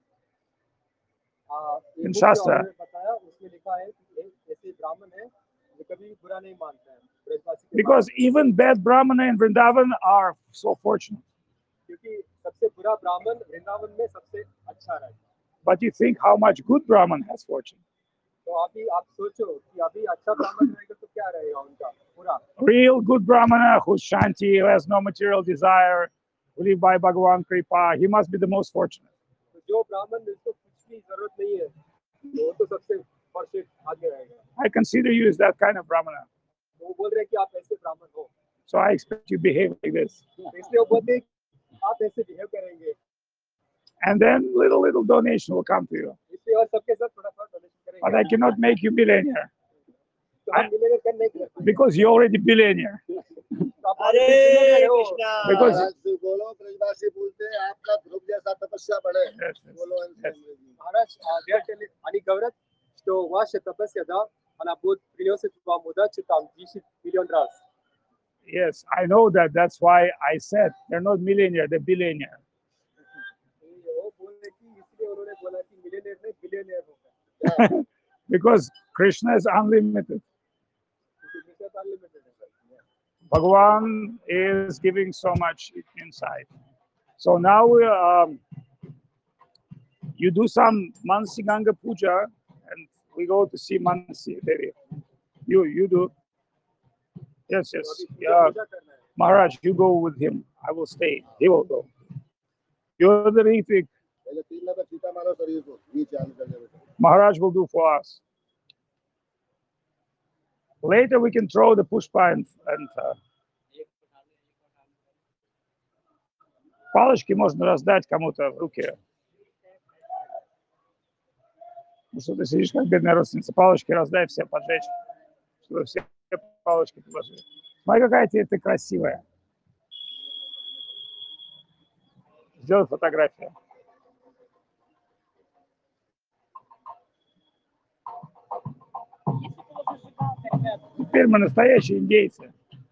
हाँ, ये In बुक जो Shastra. आपने बताया उसमें लिखा है कि एक ऐसे ब्राह्मण है जो कभी बुरा नहीं मानता है ब्रजवासी के Because even bad brahmana in Vrindavan are so fortunate. बारे में। क्योंकि सबसे बुरा ब्राह्मण वृंदावन में सबसे अच्छा रहता है। But you think how much good brahman has fortune. तो अभी आप सोचो कि अभी अच्छा ब्राह्मण रहेगा तो क्या रहेगा उनका पूरा। Real good brahmana who's shanti, who has no material desire, who live by Bhagavan Kripa, he must be the most fortunate. तो जो ब्राह्मण जिसको कुछ भी जरूरत नहीं है तो वो तो सबसे फॉर्चुनेट आगे रहेगा। I consider you as that kind of brahmana. तो वो बोल रहे हैं कि आप ऐसे ब्राह्मण हो, So I expect you behave like this. तो इसलिए वो बोलते हैं कि आप ऐसे बिहेव करेंगे। And then little, little donation will come to you. इसलिए और सबके साथ थोड़ा थोड़ा डोनेशन But I करेंगे। cannot make you billionaire तो हम मिलेंगे कर नहीं कर सकते। because you're already billionaire. तो आप हरे already हो। कृष्णा Because महाराज बोलो ब्रजवासी बोलते हैं आपका ध्रुव जैसा तपस्या बढ़े Yes, yes, बोलो इनसे yes. अंग्रेजी में। महाराज they are telling ani gavrat что ваша тапасия да она будет приносит вам удачу там десять миллион раз. Yes, I know that. That's why I said they're not millionaire, they're billionaire. वो बोल रहे कि इसलिए उन्होंने बोला कि मिलियनेयर नहीं बिलियनेयर होगा Because Krishna is unlimited. क्योंकि कृष्ण तो अनलिमिटेड है। Bhagavan is giving so much insight. So now we, um, You do some Mansi Ganga puja, and we go to see Mansi Devi. You, you do. Yes, yes. Yeah. पूजा करना है। Maharaj, you go with him. I will stay. He will go. You're the Ritvik. पहले तीन नंबर सीता मारो शरीर को बीच चालू कर देते हैं। Maharaj will do for us. Later we can throw the pushpa and, and uh, палочки можно раздать кому-то в руки. Ну что ты сидишь, как бедная родственница, палочки раздай, все поджечь, чтобы все палочки положили. Смотри, какая ты, ты красивая. Сделай фотографию. Теперь мы настоящие индейцы.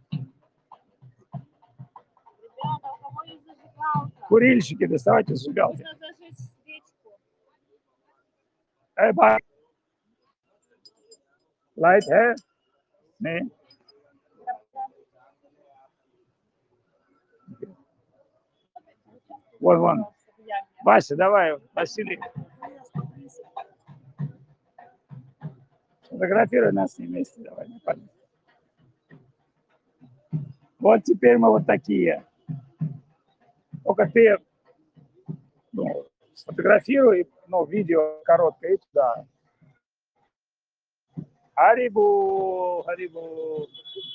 Ребята, у кого есть зажигалка? Курильщики, доставайте зажигалки. Нужно зажечь свечку. Hey, bye. Light है? नहीं. Вон, вон. Вася, давай, Василий. Фотографируй нас с ним вместе, давай. на память. Вот теперь мы вот такие. Только ты, ну, сфотографируй, ну, видео короткое и туда. Харибу, Харибу.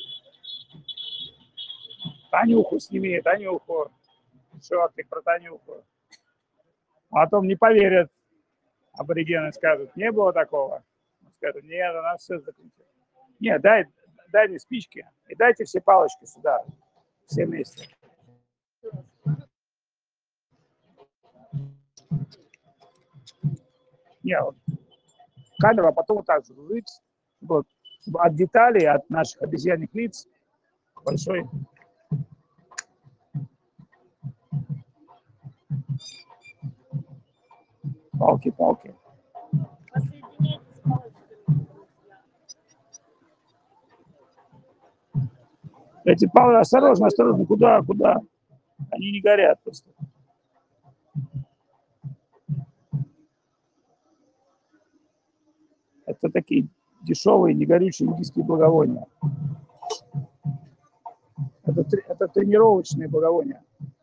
Танюху сними, Танюху. Шортик про Танюху. А потом не поверят. Аборигены скажут, не было такого. Скажут, нет, у нас все закрутило. Нет, дай, дай мне спички и дайте все палочки сюда. Все вместе. Не, вот камеру, а потом вот так же жить, вот, чтобы от деталей, от наших обезьянных лиц большой. Палки-палки. Посоединяйтесь с палочками, друзья. Эти палки, осторожно, осторожно, куда, куда? Они не горят просто. Это такие дешевые, негорючие индийские благовония. Это, это тренировочные благовония.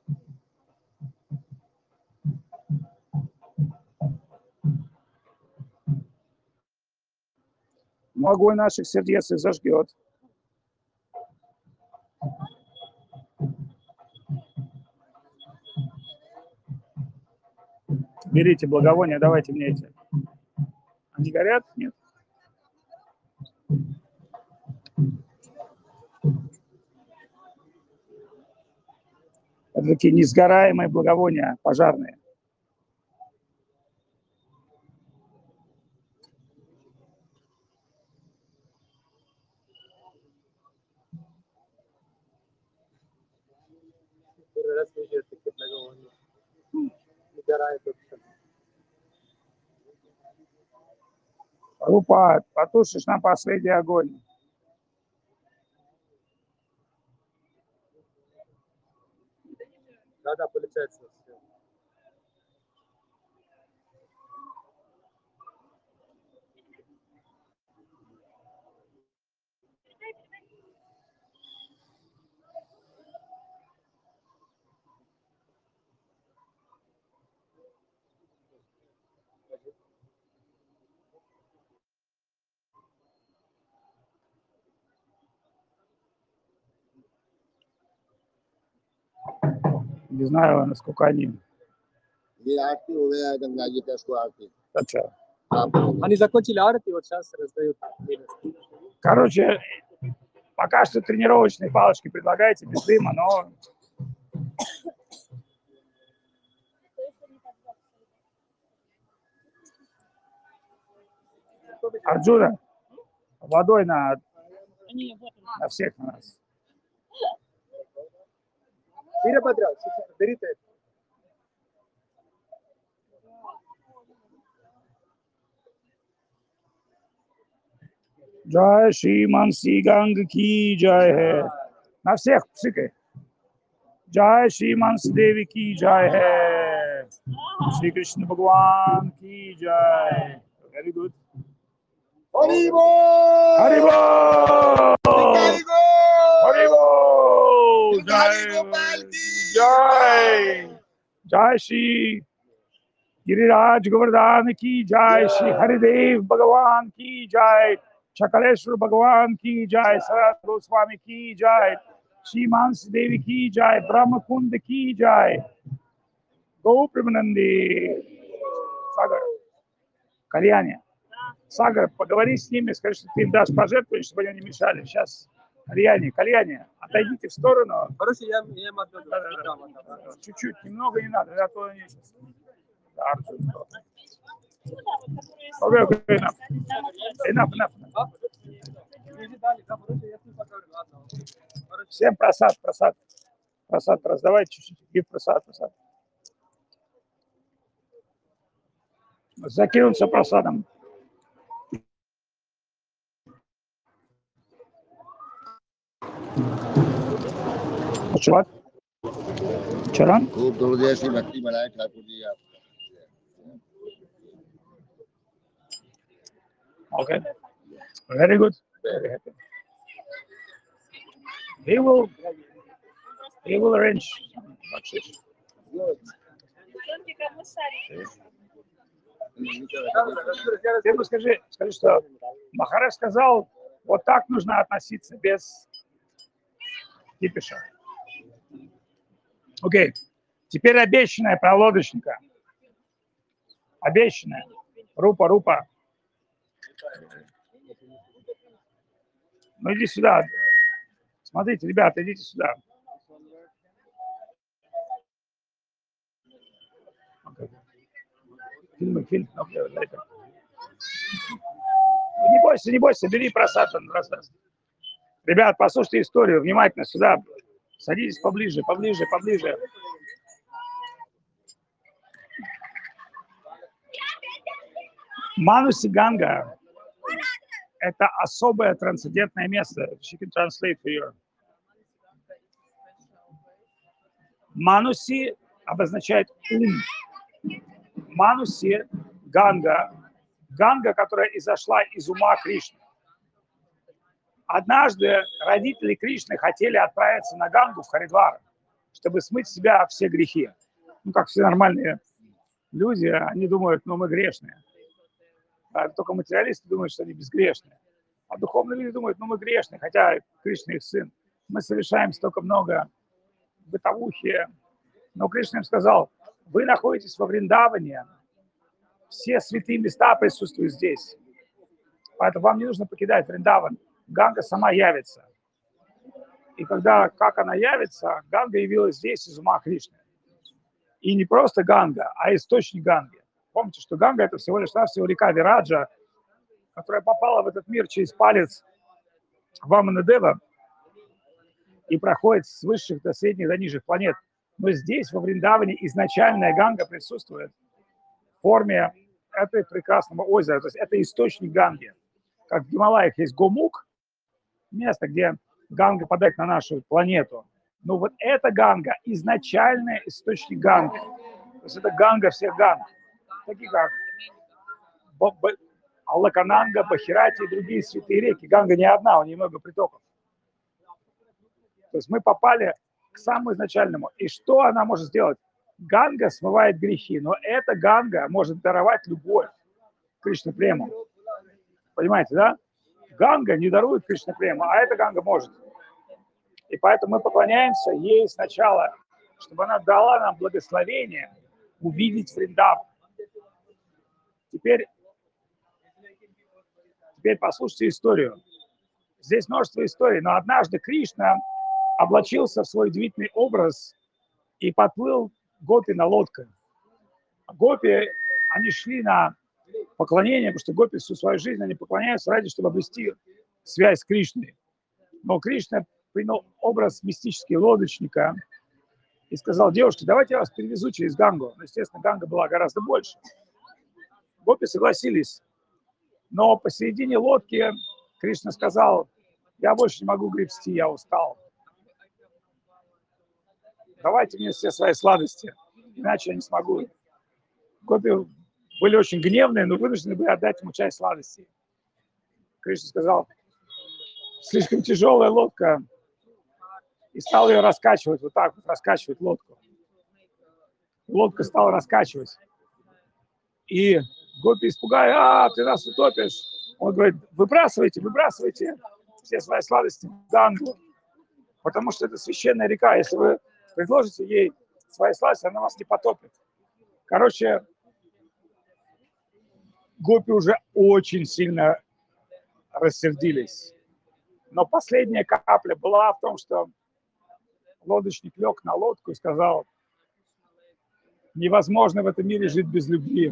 Но огонь наших сердец их зажгет. Берите благовония, давайте мне эти. Они горят? Нет. Это такие несгораемые благовония, пожарные. पूरा रस में जो टिकट लगा हुआ है इधर आए तो Рупа, потушишь на последний огонь. Да, да, получается. Не знаю, насколько они. ये आरती हो गया है गंगा जी का इसको आरती अच्छा. आप Они закончили арти, вот сейчас раздают милости. Короче, пока что тренировочные палочки предлагаете без дыма, но Арджуна, водой на, на всех на нас. Вирабхадра, берите. Джай Шри Манси Ганга ки джай है. На всех пшикай. Джай Шри Манси Деви ки джай है. Shri Krishna Bhagwan ki jai. Very good. हरिबो Haribo! हरिगो Haribo! बिहारी गोपाल की Jai! Jai Shri Giriraj Govardhan ki jai, Shri Haridev Bhagavan ki jai, Chakaleshwar Bhagavan ki jai, Sarat Goswami ki jai, Shri Mansi Devi ki jai, Brahma Kund ki jai, Gau Premanandi. Sagar, Kalyani. Sagar, поговори с ними, скажи, что ты им дашь пожертвовать, чтобы они не мешали. Сейчас, Кальяне, Кальяне, отойдите в сторону. Короче, я, я могу. Да, да, да. Чуть-чуть, немного не надо, а то они сейчас... Да, Арджун. Окей, окей, enough. Enough, enough, enough. Всем просад, просад. Просад, раздавайте чуть-чуть. Гиф, просад, просад. Закинуться просадом. Чувак? Чаран? खूब दूर जैसी भक्ति बनाए ठाकुर जी आप Okay. Very good. Very happy. He will, he will arrange. Ты ему скажи, скажи, что Махарадж сказал, вот так нужно относиться, без кипиша. Окей. Теперь обещанное про лодочника. Обещанное. Рупа, рупа. Ну иди сюда. Смотрите, ребята, идите сюда. Фильмы, фильм. Не бойся, не бойся, бери просад, он раздаст. Ребят, послушайте историю, внимательно сюда. Садитесь поближе, поближе, поближе. Мануси Ганга – это особое трансцендентное место. She can translate for you. Мануси обозначает ум. Мануси – Ганга. Ганга, которая изошла из ума Кришны. Однажды родители Кришны хотели отправиться на Гангу в Харидвар, чтобы смыть с себя все грехи. Ну, как все нормальные люди, они думают, ну, мы грешные. А только материалисты думают, что они безгрешные. А духовные люди думают, ну, мы грешные, хотя Кришна их сын. Мы совершаем столько много бытовухи. Но Кришна им сказал, вы находитесь во Вриндаване, все святые места присутствуют здесь. Поэтому вам не нужно покидать Вриндаван. Ганга сама явится. И когда, как она явится, Ганга явилась здесь из ума Кришны. И не просто Ганга, а источник Ганги. Помните, что Ганга – это всего лишь навсего река Вираджа, которая попала в этот мир через палец Ваманадева и проходит с высших до средних до нижних планет. Но здесь, во Вриндаване, изначальная Ганга присутствует в форме этого прекрасного озера. То есть это источник Ганги. Как в Гималаях есть Гомук, место, где Ганга падает на нашу планету. Но вот эта Ганга – изначальный источник Ганги. То есть это Ганга всех Ганг. Такие как Аллакананга, Бахирати и другие святые реки. Ганга не одна, у нее много притоков. То есть мы попали к самому изначальному. И что она может сделать? Ганга смывает грехи, но эта Ганга может даровать любовь Кришна Прему. Понимаете, да? Ганга не дарует Кришна Прему, а эта Ганга может. И поэтому мы поклоняемся ей сначала, чтобы она дала нам благословение увидеть Вриндаван. Теперь, теперь послушайте историю. Здесь множество историй, но однажды Кришна облачился в свой удивительный образ и подплыл гопи на лодке. Гопи, они шли на поклонение, потому что гопи всю свою жизнь они поклоняются ради, чтобы обрести связь с Кришной. Но Кришна принял образ мистического лодочника и сказал: девушки, давайте я вас перевезу через Гангу. Ну, естественно, Ганга была гораздо больше. Гопи согласились, но посередине лодки Кришна сказал: я больше не могу гребсти, я устал. Давайте мне все свои сладости, иначе я не смогу гопи были очень гневные, но вынуждены были отдать ему часть сладостей. Кришна сказал, слишком тяжелая лодка, и стал ее раскачивать, вот так вот, раскачивать лодку. Лодка стала раскачивать. И гопи испугали, а, ты нас утопишь. Он говорит, выбрасывайте, выбрасывайте все свои сладости в Гангу, потому что это священная река. Если вы предложите ей свои сладости, она вас не потопит. Короче, гопи уже очень сильно рассердились. Но последняя капля была в том, что лодочник лег на лодку и сказал, невозможно в этом мире жить без любви.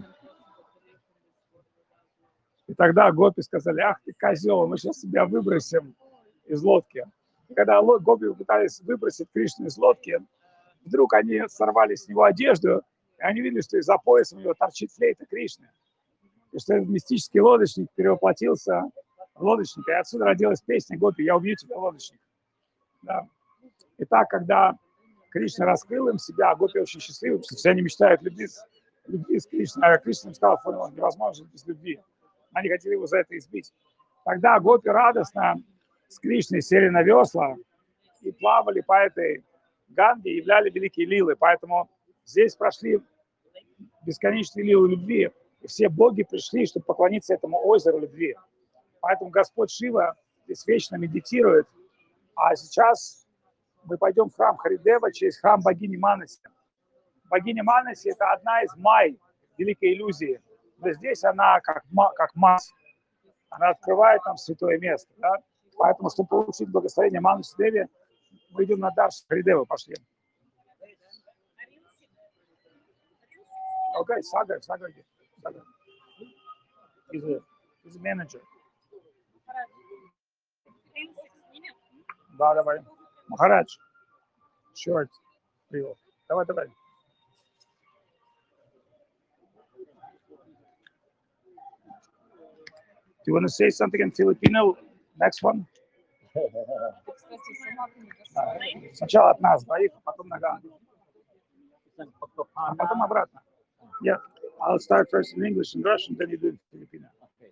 И тогда гопи сказали, ах ты козел, мы сейчас тебя выбросим из лодки. И когда гопи пытались выбросить Кришну из лодки, вдруг они сорвали с него одежду, и они видели, что из-за пояса у него торчит флейта Кришны. И что этот мистический лодочник перевоплотился в лодочника. И отсюда родилась песня «Гопи, я убью тебя, лодочник». Да. И так, когда Кришна раскрыл им себя, гопи очень счастливы, потому что все они мечтают любви, любви с Кришной. А Кришна им сказал, что невозможно жить без любви. Они хотели его за это избить. Тогда гопи радостно с Кришной сели на весла и плавали по этой Ганге, и являли великие лилы. Поэтому здесь прошли бесконечные лилы любви. И все боги пришли, чтобы поклониться этому озеру любви. Поэтому Господь Шива здесь вечно медитирует. А сейчас мы пойдем в храм Харидева через храм богини Манаси. Богиня Манаси – это одна из май великой иллюзии. Но здесь она как, как мать. Она открывает нам святое место. Да? Поэтому, чтобы получить благословение Манаси Деви, мы идем на Дарш Харидева, пошли. Окей, Сагар, Сагар, Сагар. He's a, he's a manager. Да, давай. Махарадж. Short. Привет. Давай, давай. Do you want to say something in Filipino? Next one. А, сначала от нас двоих, а потом на Гангу. А потом обратно. Yeah, I'll start first in English and Russian, then you do it in Filipino.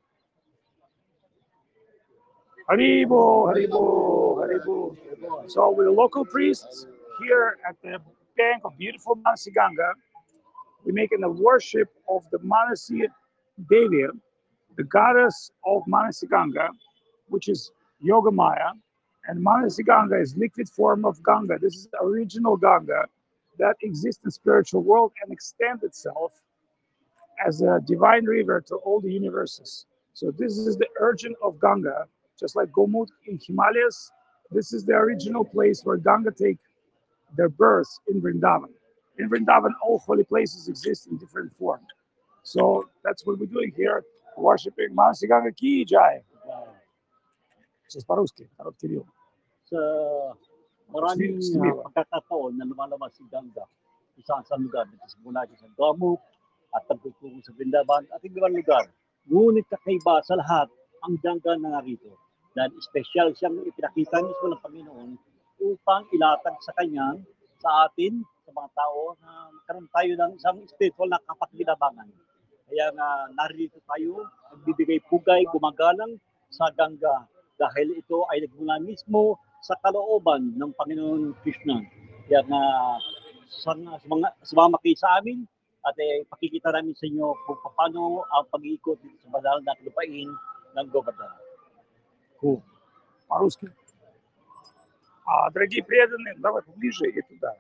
Haribo, Haribo, Haribo. So we're local priests here at the bank of beautiful Manasi Ganga. We're making a worship of the Manasi Devi, the goddess of Manasi Ganga, which is Yogamaya. And Manasi Ganga is liquid form of Ganga. This is the original Ganga that exists in spiritual world and extends itself as a divine river to all the universes. So this is the origin of Ganga, just like Gomukh in Himalayas. This is the original place where Ganga take their birth in Vrindavan. In Vrindavan, all holy places exist in different form. So that's what we're doing here, worshiping Manasi Ganga Ki Jai. Сейчас по-русски, народ Кирилл. Sa maraming uh, pagkakataon na lumalabas si Ganga sa isang lugar dito sa mula sa Gomukh at pagtutungo sa Vrindavan at ibang lugar. Ngunit kakaiba sa lahat ang Ganga na narito dahil espesyal siyang ipinakita mismo ng Panginoon upang ilatag sa kanya, sa atin, sa mga tao na magkaroon tayo ng isang spiritual na kapakinabangan. Kaya nga narito tayo, nagbibigay pugay, gumagalang sa Ganga dahil ito ay nagmula mismo sa kalooban ng Panginoon Krishna. Kaya nga sa, sa mga sumama kayo sa amin at eh, pakikita namin sa inyo kung paano ang pag-iikot sa banal na lupain ng Govardhan. Cool. По-русски. А, дорогие преданные, давай поближе и туда.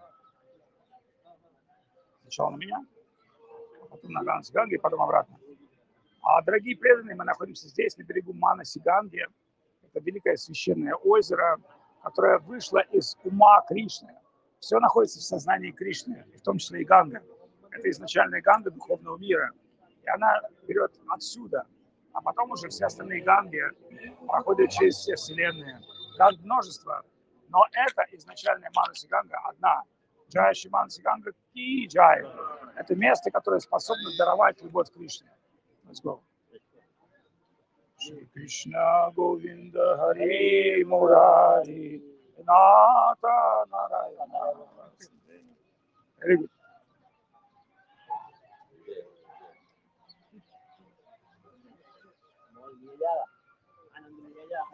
Сначала на меня, потом на Манasi Ганги, потом обратно. А, дорогие преданные, мы находимся здесь, на берегу Манasi Ганги. Это великое священное озеро, которое вышло из ума Кришны. Все находится в сознании Кришны, в том числе и Ганга. Это изначальная Ганга духовного мира. И она берет отсюда, а потом уже все остальные Ганги проходят через все вселенные. Ганг множество, но это изначальная Манasi Ганга одна. Джай Шри Манasi Ганга Ки Джай. Это место, которое способно даровать любовь к Кришне. Let's go. Shri Krishna Govinda Hari Murari Nata Narayana. Very good.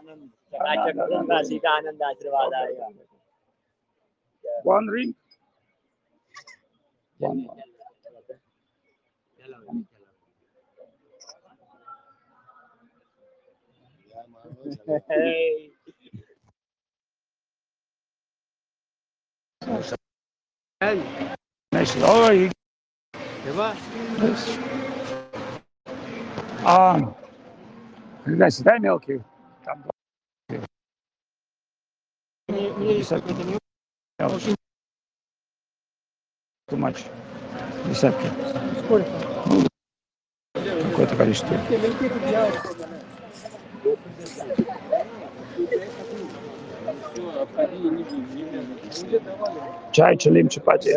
One ring. One. Значит, ой. А, когда дай мелкий. Там десятки. Too much. Десятки. Сколько? Ну, какое-то количество. Чай, чалим, чапати.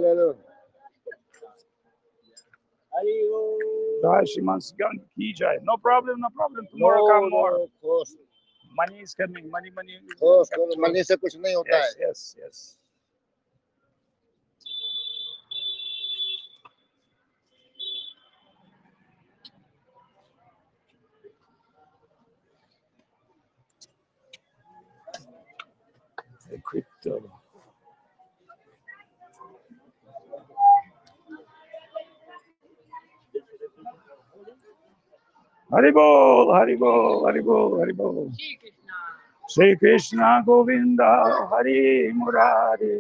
Да, Шиман Сиган, Киджай. No problem, no problem. Tomorrow come more. Money is coming. Money, money. Money से कुछ नहीं होता है. Yes, yes, yes. The crypto. Haribol, Haribol, Haribol, Haribol. Shri Krishna Govinda Hari Murari.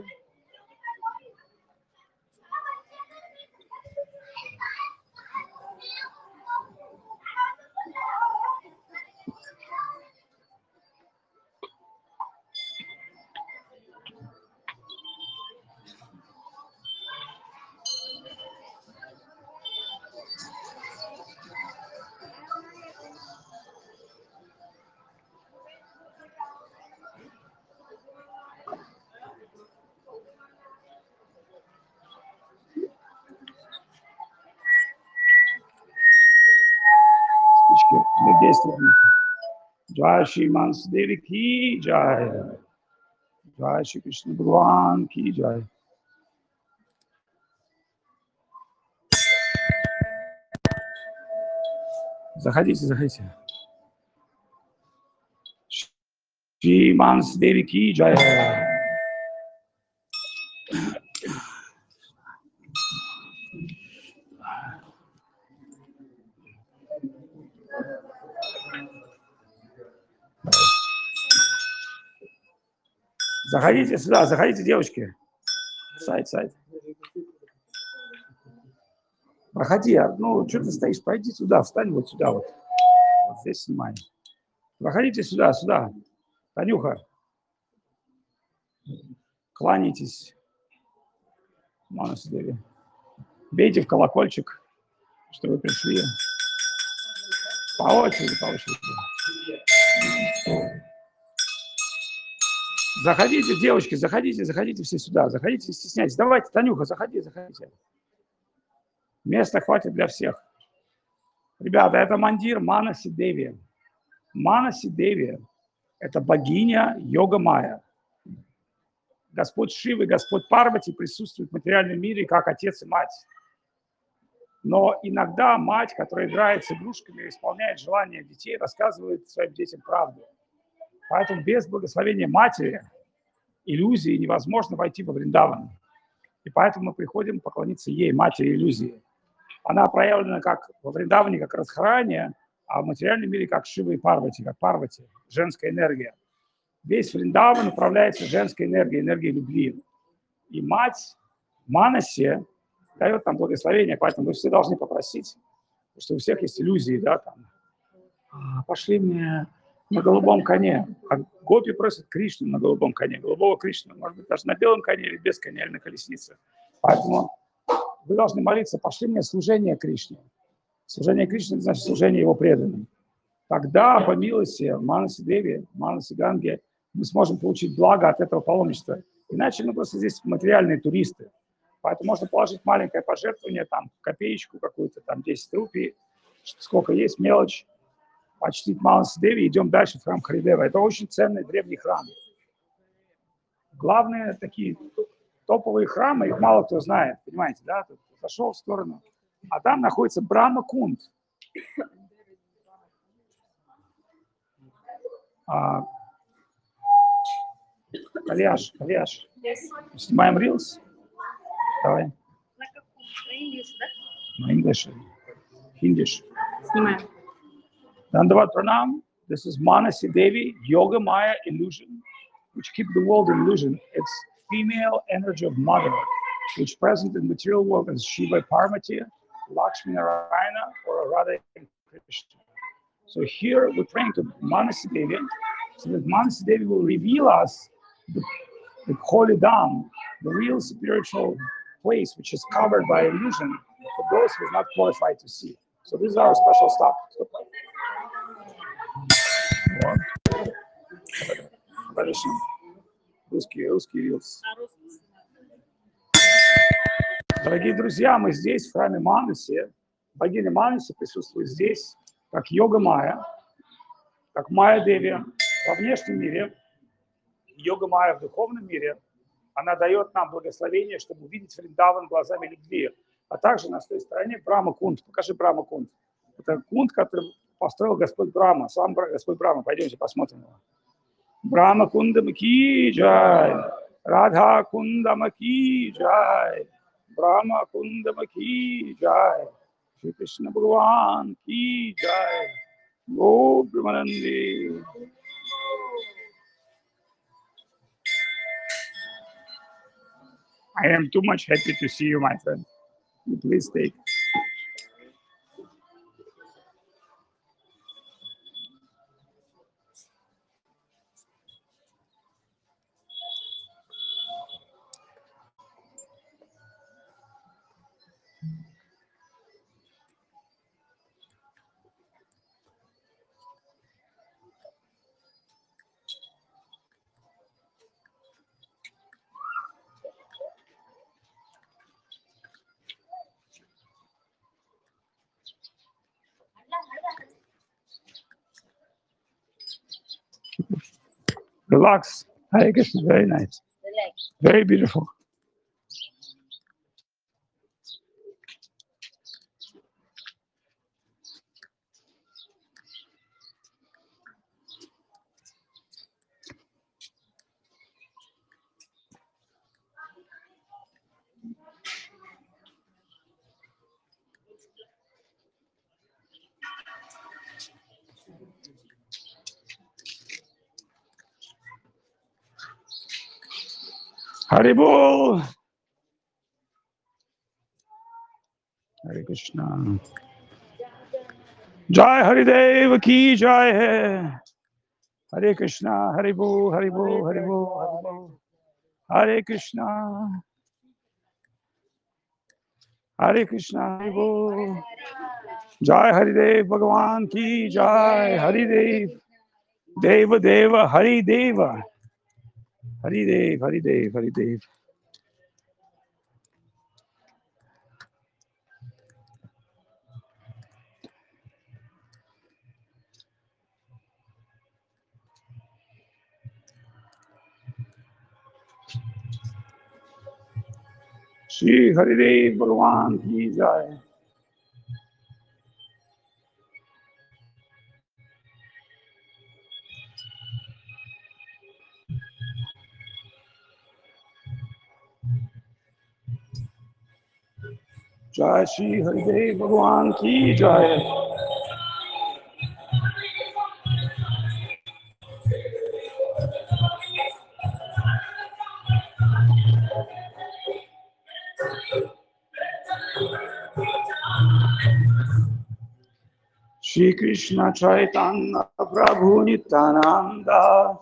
Jai Shri Mansadevi ki Jai. Jai Shri Krishna Bhagavan ki Jai. Заходите, заходите. Shri Mansadevi ki Jai. Заходите сюда, заходите, девочки. Сайт, сайт. Проходи, ну, что ты стоишь, пойди сюда, встань вот сюда вот. Вот здесь снимай. Проходите сюда, сюда. Танюха. Кланяйтесь. Манасадеви. Бейте в колокольчик, что вы пришли. По очереди, по очереди. Заходите, девочки, заходите, заходите все сюда. Заходите, не стесняйтесь. Давайте, Танюха, заходи, заходите. Места хватит для всех. Ребята, это мандир Манаси Деви. Манаси Деви – это богиня Йога-майя. Господь Шивы, Господь Парвати присутствуют в материальном мире как отец и мать. Но иногда мать, которая играет с игрушками, исполняет желания детей, рассказывает своим детям правду. Поэтому без благословения матери, иллюзии, невозможно войти во Вриндаван. И поэтому мы приходим поклониться ей, матери иллюзии. Она проявлена как во Вриндаване, как Радхарани, а в материальном мире как Шива и Парвати, как Парвати, женская энергия. Весь Вриндаван управляется женской энергией, энергией любви. И мать Манасе дает нам благословение, поэтому вы все должны попросить, потому что у всех есть иллюзии, да, там, пошли мне на голубом коне, а гопи просят Кришну на голубом коне, голубого Кришну, может быть, даже на белом коне или без коня, или на колеснице. Поэтому вы должны молиться, пошли мне служение Кришне. Служение Кришне значит служение его преданным. Тогда, по милости Манаси Деви, Манаси Ганги, мы сможем получить благо от этого паломничества. Иначе мы просто здесь материальные туристы. Поэтому можно положить маленькое пожертвование, там, копеечку какую-то, там, десять рупий, сколько есть, мелочь, почтить Манаси Деви, идем дальше в храм Харидева. Это очень ценный древний храм. Главные такие топовые храмы, их мало кто знает, понимаете, да? Тут зашел в сторону, а там находится Брахма-кунд. А, Кальяш, Кальяш, Yes. снимаем рилс? Давай. На каком? На English, да? На English, Hindi. Снимаем. Dandavat Pranam. This is Manasi Devi, Yoga Maya illusion, which keep the world in illusion. It's female energy of mother, which present in material world as Shiva Parvati, Lakshmi Narayana, or Radha and Krishna. So here we're praying to Manasi Devi, so that Manasi Devi will reveal us the, the holy Dham, the real spiritual place which is covered by illusion for those who are not qualified to see. So this is our special stop. Русский, русский рилс. На русский снимаем. Дорогие друзья, мы здесь, в храме Манаси. Богиня Манаси присутствует здесь, как йога Майя, как Майя Деви во внешнем мире, йога Майя в духовном мире. Она дает нам благословение, чтобы увидеть Вриндаван глазами любви. А также на той стороне Брахма Кунд. Покажи Брахма Кунд. Это кунд, который построил Господь Брахма, сам Господь Брахма. Пойдемте посмотрим его. Брахма Кундам ки джай, Радха Кундам ки джай, Брахма Кундам ки джай, Шри Кришна Бхагаван ки джай, Го Брахмананди. I am too much happy to see you, my friend. Please take. Relax. Hare Krishna, very nice. Relax. Very beautiful. Haribol. Hare Krishna. Jai Haridev ki jai hai. Hare Krishna, Haribol, Haribol, Haribol, Haribol. Hare Krishna. Hare Krishna, Haribol. Jai Haridev Bhagavan ki jai. Haridev. Deva Deva Hari Deva. Haridev, Haridev, Haridev. Shri Haridev Bhagavan ki jai. Jai Shri Haridev Bhagavan ki jai. Shri Krishna Chaitanya Prabhu Nityananda.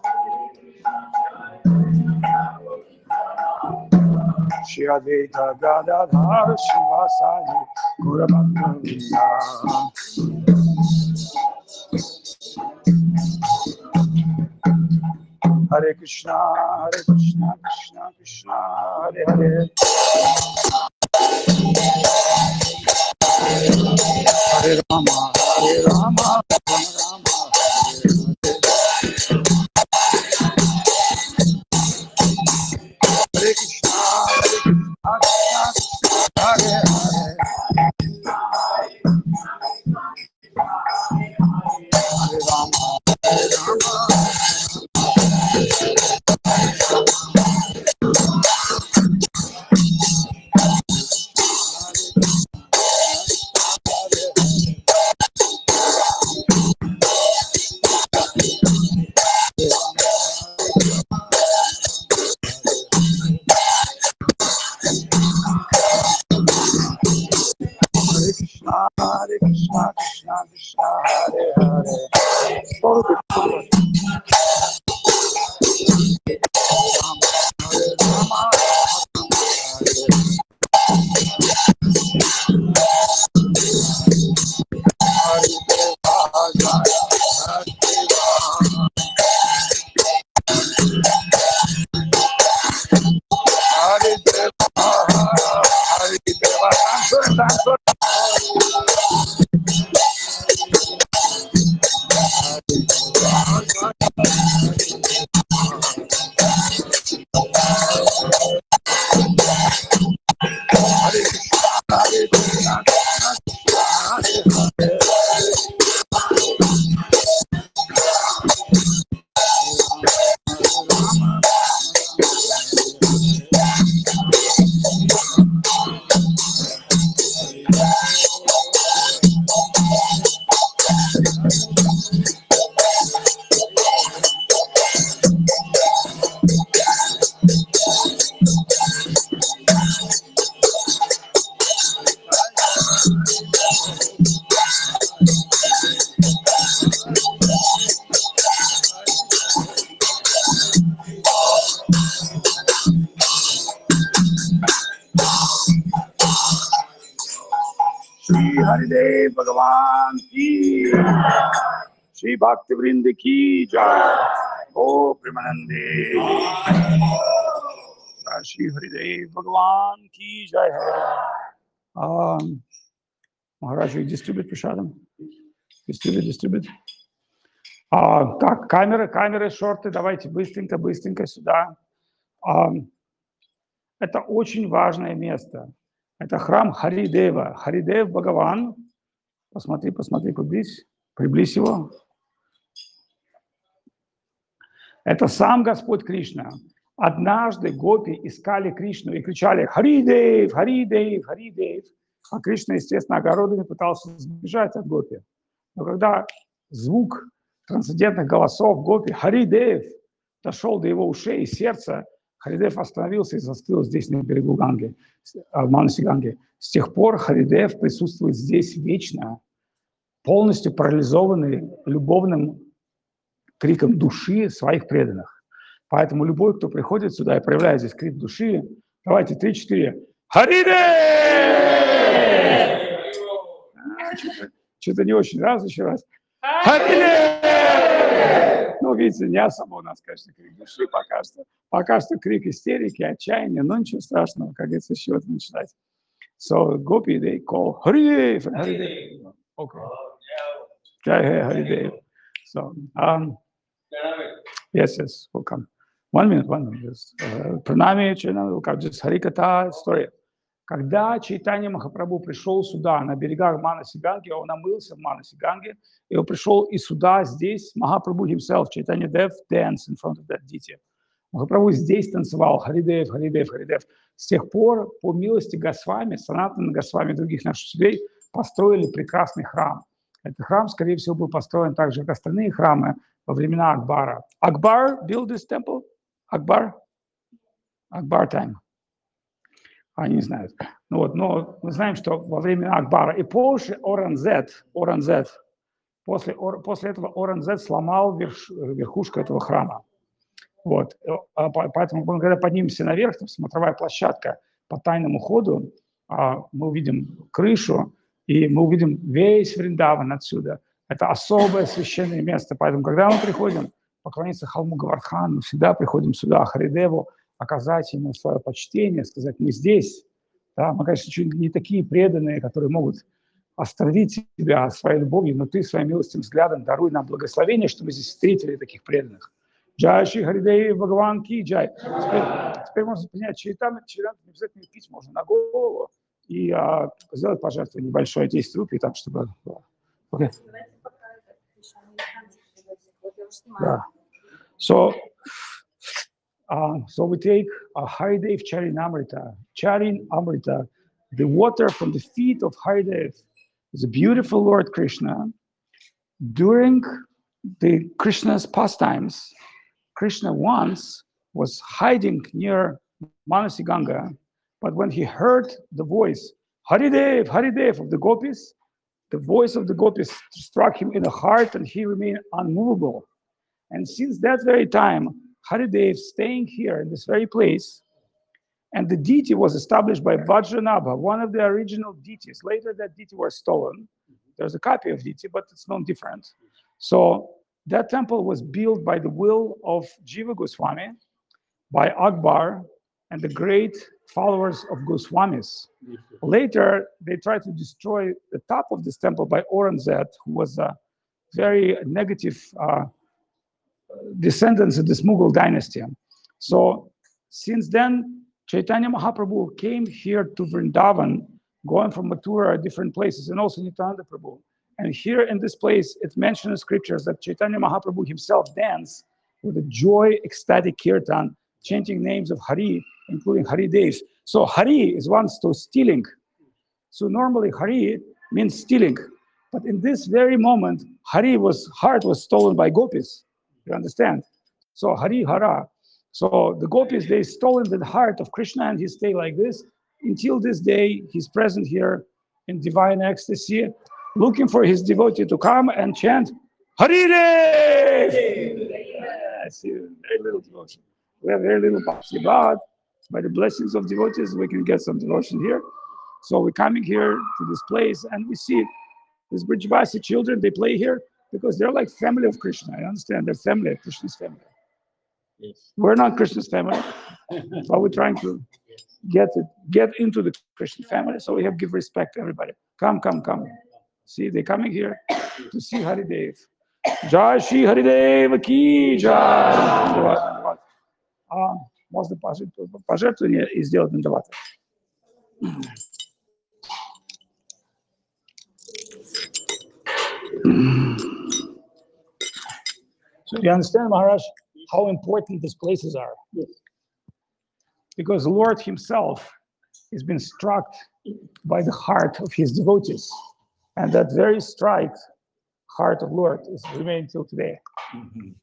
Shri Advaita Gadadhar Shivasadi Gaurabhakta. Hare Krishna, Hare Krishna, Krishna Krishna, Hare Hare. Hare Rama, Hare Rama, Rama Rama, Hare Hare. Hare Krishna, Hare Krishna, Hare Hare. Hare Rama, Hare Rama, Shri Haridev Bhagavan ki Shri Bhakti Vrinda ki Jai. Oh Premanande. Shri Haridev Bhagavan ki Jai. Um, Maharaj, you distribute Prashadam? Distribute, distribute. А, так, камеры, камеры, шорты, давайте быстренько, быстренько сюда. А, это очень важное место. Это храм Харидева. Харидев Бхагаван. Посмотри, посмотри, приблизь, приблизь его. Это сам Господь Кришна. Однажды гопи искали Кришну и кричали «Харидев, Харидев, Харидев». А Кришна, естественно, огородами пытался сбежать от гопи. Но когда звук трансцендентных голосов гопи «Харидев» дошел до его ушей и сердца, Харидев остановился и застыл здесь, на берегу Ганги, в Манаси Ганги. С тех пор Харидев присутствует здесь вечно, полностью парализованный любовным криком души своих преданных. Поэтому любой, кто приходит сюда и проявляет здесь крик души, давайте три-четыре. Харидев! Что-то, что-то не очень. Раз, еще раз. Харидев! Ну, видите, не особо у нас, конечно, крик души пока что. Пока что крик истерики, отчаяния, но ничего страшного, как говорится, с чего-то начинать. So, Gopi, they call Haridev, Haridev. Okay. Jai Haridev. So, um, yes, yes, welcome. One minute, one minute. Just, uh, Pranami, welcome. Just Harikata story. Когда Чайтанья Махапрабху пришел сюда, на берегах Манаси Ганги, он омылся в Манаси Ганге, и он пришел и сюда, здесь, Махапрабху himself, Chaitanya Dev, dance in front of that deity. Махапрабху здесь танцевал, Харидев, Харидев, Харидев. С тех пор, по милости Госвами, Санатана Госвами и других наших людей, построили прекрасный храм. Этот храм, скорее всего, был построен так же, как остальные храмы во времена Акбара. Акбар built this temple? Акбар? Акбар time. Они не знают. Ну вот, но мы знаем, что во время Акбара и позже Оранзет, Оранзет, после, после этого Оранзет сломал верш, верхушку этого храма. Вот. Поэтому, когда поднимемся наверх, там смотровая площадка по тайному ходу, мы увидим крышу, и мы увидим весь Вриндаван отсюда. Это особое священное место. Поэтому, когда мы приходим поклониться холму Гавардхан, мы всегда приходим сюда, Харидеву, оказать ему свое почтение, сказать, мы здесь. Да? Мы, конечно, не такие преданные, которые могут остановить тебя своей любовью, но ты своим милостивым взглядом даруй нам благословение, что мы здесь встретили таких преданных. Джай Шри Харидев Бхагаван ки джай. Теперь, теперь можно принять чайтан, чайтан не обязательно пить, можно на голову и а, сделать пожертвование небольшое, десять рупий, там, чтобы... Okay. Да. So, uh, so we take a Haridev Charin Amrita. Charin Amrita, the water from the feet of Haridev, is a beautiful Lord Krishna. During the Krishna's pastimes, Krishna once was hiding near Manasi Ganga, but when he heard the voice, Haridev, Haridev of the gopis, the voice of the gopis struck him in the heart and he remained unmovable. And since that very time, Haridev staying here in this very place, and the deity was established by Vajranabha, one of the original deities. Later that deity was stolen. There's a copy of deity, but it's not different. So that temple was built by the will of Jiva Goswami, by Akbar, and the great followers of Goswamis. Later, they tried to destroy the top of this temple by Aurangzeb, who was a very negative uh, descendants of this Mughal dynasty. So since then, Chaitanya Mahaprabhu came here to Vrindavan, going from Mathura, different places, and also Nityananda Prabhu. And here in this place, it mentions in scriptures that Chaitanya Mahaprabhu himself danced with a joy, ecstatic kirtan, chanting names of Hari, including Hari Devs. So Hari is once to stealing. So normally Hari means stealing. But in this very moment, Hari was heart was stolen by gopis. You understand? So Hari Hara. So the gopis, they stolen the heart of Krishna, and he stayed like this until this day. He's present here in divine ecstasy, looking for his devotee to come and chant Harire. Yes, very little devotion. We have very little bhakti, but by the blessings of devotees, we can get some devotion here. So we're coming here to this place, and we see these Brijavasi children. They play here because they're like family of Krishna. I understand they're family, Krishna's family. Yes. We're not Krishna's family, but we're trying to get it, get into the Christian family. So we have to give respect to everybody. Come, come, come. See, they're coming here to see Haridev. Jai Shri Haridev ki jai. А можно пожертвование и сделать мандавата. So you understand, Maharaj, how important these places are? Yes. Because the Lord himself has been struck by the heart of his devotees. And that very strike heart of Lord is remaining till today. Mm-hmm.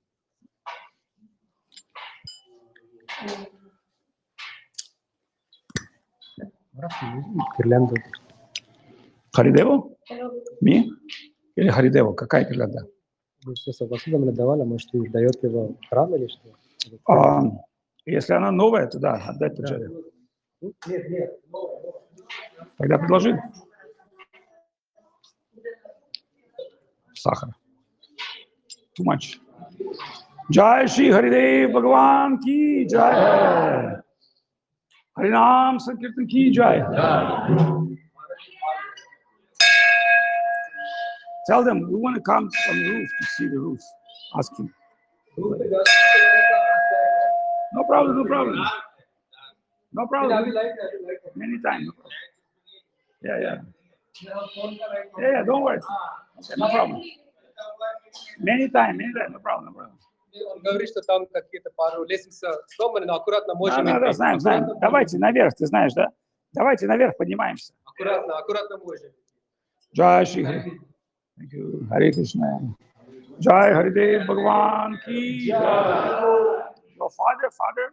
Гирлянду. Харидеву? Ми? Или Харидеву? Какая гирлянда? Просто посуда мне давала, может, и дает его храм или что? А, если она новая, то да, отдать Пуджаре. Нет, нет. Тогда предложи. Сахар. Too much. Jai Shri Haridev Bhagavan ki jai. Harinam Sankirtan ki jai. Tell them we want to come on the roof to see the roof. Ask him. No problem, no problem. No problem. Many times. No problem. Yeah, yeah. Yeah, yeah, don't worry. Okay, no problem. Many times, many times, no problem, no problem. Он говорит, что там какие-то пару лестниц сломаны, но аккуратно Да, можем да, да, идти. знаем, знаем. Давайте наверх, ты знаешь, да? Давайте наверх поднимаемся. Аккуратно, аккуратно можем. Jai Shri Hari. Thank you. Hare Krishna. Jai Haridev Bhagavan ki jai. Your father, father?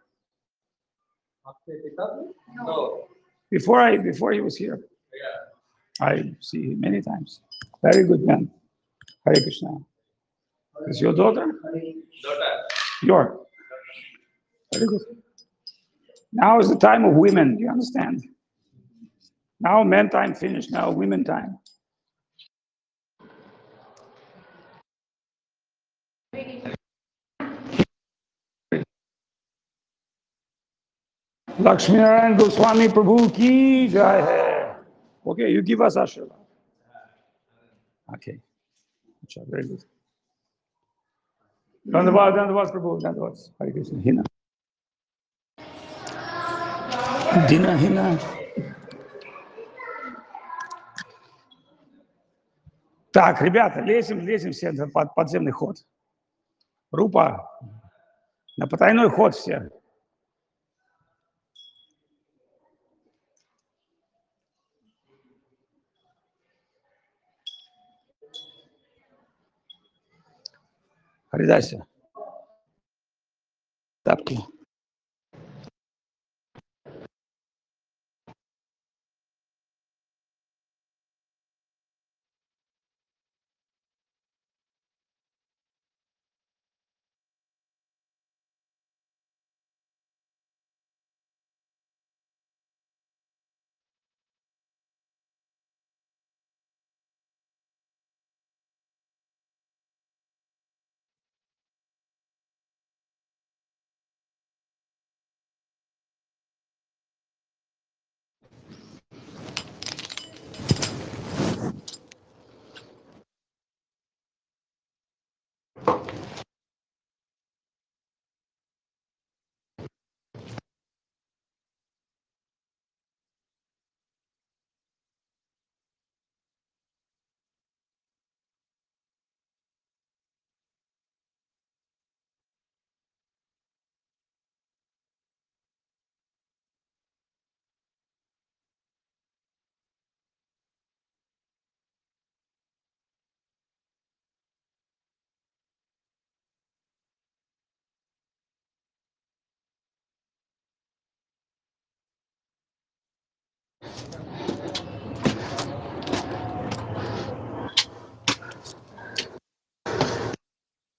No. Before I, before he was here, I see him many times. Very good man. Hare Krishna. Is your daughter? Daughter. Your. Very good. Now is the time of women. You understand? Now men time finished. Now women time. Lakshmi Narayan Goswami Prabhu ki jai hai. Okay, you give us Ashirvad. Okay. Achha, very good. Dandavad, Dandavad Prabhu, Dandavad. Hare Krishna. Hina. Dina, Hina. Так, ребята, лезем, лезем все на под- подземный ход. Рупа, на потайной ход все. Харидася. Тапки.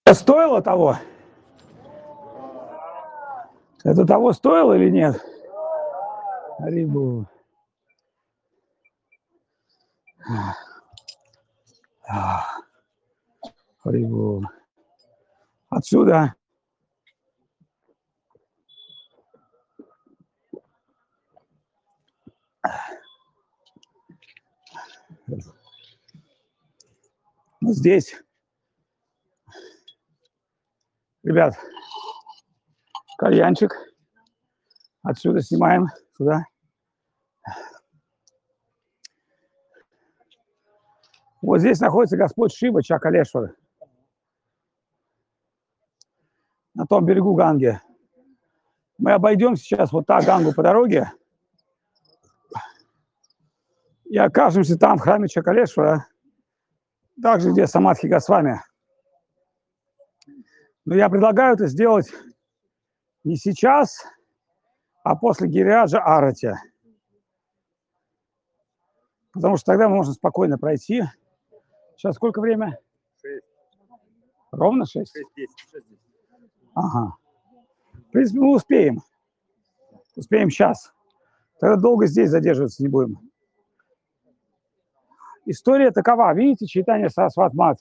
Стоило того? Это того стоило или нет? Рибу. Рибу. Отсюда. Здесь. Ребят, кальянчик. Отсюда снимаем сюда. Вот здесь находится Господь Шива Чакалешвар. На том берегу Ганги. Мы обойдем сейчас вот так Гангу по дороге. И окажемся там, в храме Чакалешвара. Также, где Самадхи Госвами. Но я предлагаю это сделать не сейчас, а после Гирияджа Арати. Потому что тогда мы можем спокойно пройти. Сейчас сколько время? Шесть. Ровно шесть? Шесть, десять, шесть, десять. Ага. В принципе, мы успеем. Успеем сейчас. Тогда долго здесь задерживаться не будем. История такова. Видите, читание Сарасват Мат?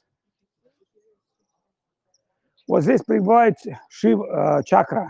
Вот здесь пребывает Шив, э, чакра.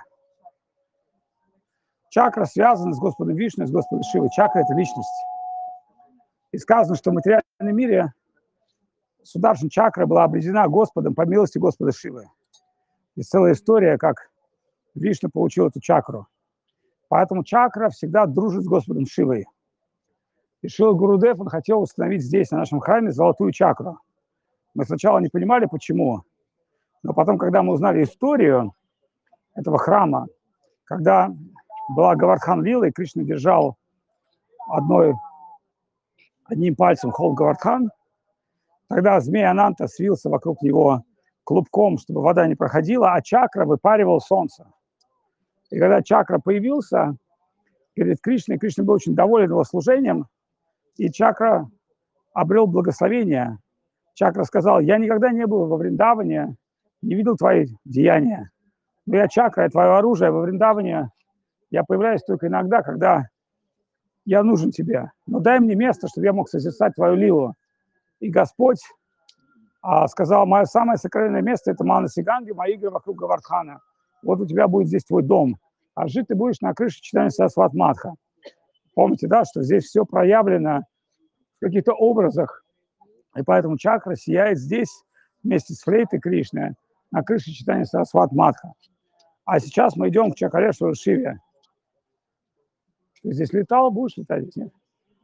Чакра связана с Господом Вишну, с Господом Шивой. Чакра – это личность. И сказано, что в материальном мире Сударшан чакра была обретена Господом по милости Господа Шивы. Есть целая история, как Вишну получил эту чакру. Поэтому чакра всегда дружит с Господом Шивой. И Шрила Гурудев, он хотел установить здесь, на нашем храме, золотую чакру. Мы сначала не понимали, почему. Но потом, когда мы узнали историю этого храма, когда была Гавардхан Лила, и Кришна держал одной, одним пальцем холм Гавардхан, тогда змей Ананта свился вокруг него клубком, чтобы вода не проходила, а чакра выпаривал солнце. И когда чакра появился перед Кришной, Кришна был очень доволен его служением, и чакра обрел благословение. Чакра сказал: я никогда не был во Вриндаване, не видел твои деяния. Но я чакра, я твое оружие во Вриндаване. Я появляюсь только иногда, когда я нужен тебе. Но дай мне место, чтобы я мог созерцать твою лилу. И Господь а, сказал: мое самое сокровенное место – это Манаси Ганги, мои игры вокруг Гавардхана. Вот у тебя будет здесь твой дом. А жить ты будешь на крыше читания Сарасват Матха. Помните, да, что здесь все проявлено в каких-то образах. И поэтому чакра сияет здесь вместе с флейтой Кришны на крыше читания Сарасват Матха. А сейчас мы идем к Чакалешвару Шиве. Ты здесь летал, будешь летать здесь, нет?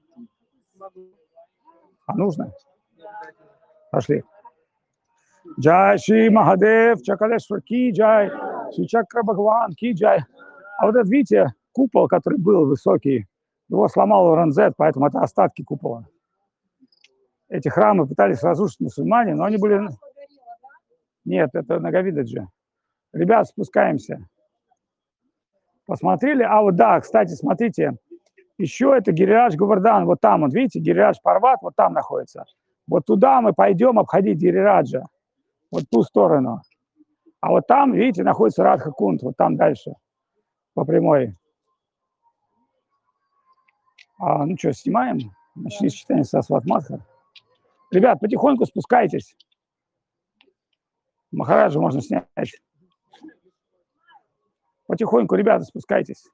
А нужно? Пошли. Джай Шри Махадев, Чакалешвар ки джай, Шри Чакра Бхагаван ки джай. А вот этот, видите, купол, который был высокий, его сломал Уранзет, поэтому это остатки купола. Эти храмы пытались разрушить мусульмане, но они были... Нет, это Нагавидаджи. Ребят, спускаемся. Посмотрели? А вот да, кстати, смотрите, еще это Гирирадж Говардан, вот там, вот видите, Гирирадж Парват, вот там находится. Вот туда мы пойдем обходить Гирираджа, вот ту сторону. А вот там, видите, находится Радха Кунд, вот там дальше, по прямой. А, ну что, снимаем? Начни с читания Сарасват Матха. Ребят, потихоньку спускайтесь. Махараджа можно снять. Потихоньку, ребята, спускайтесь.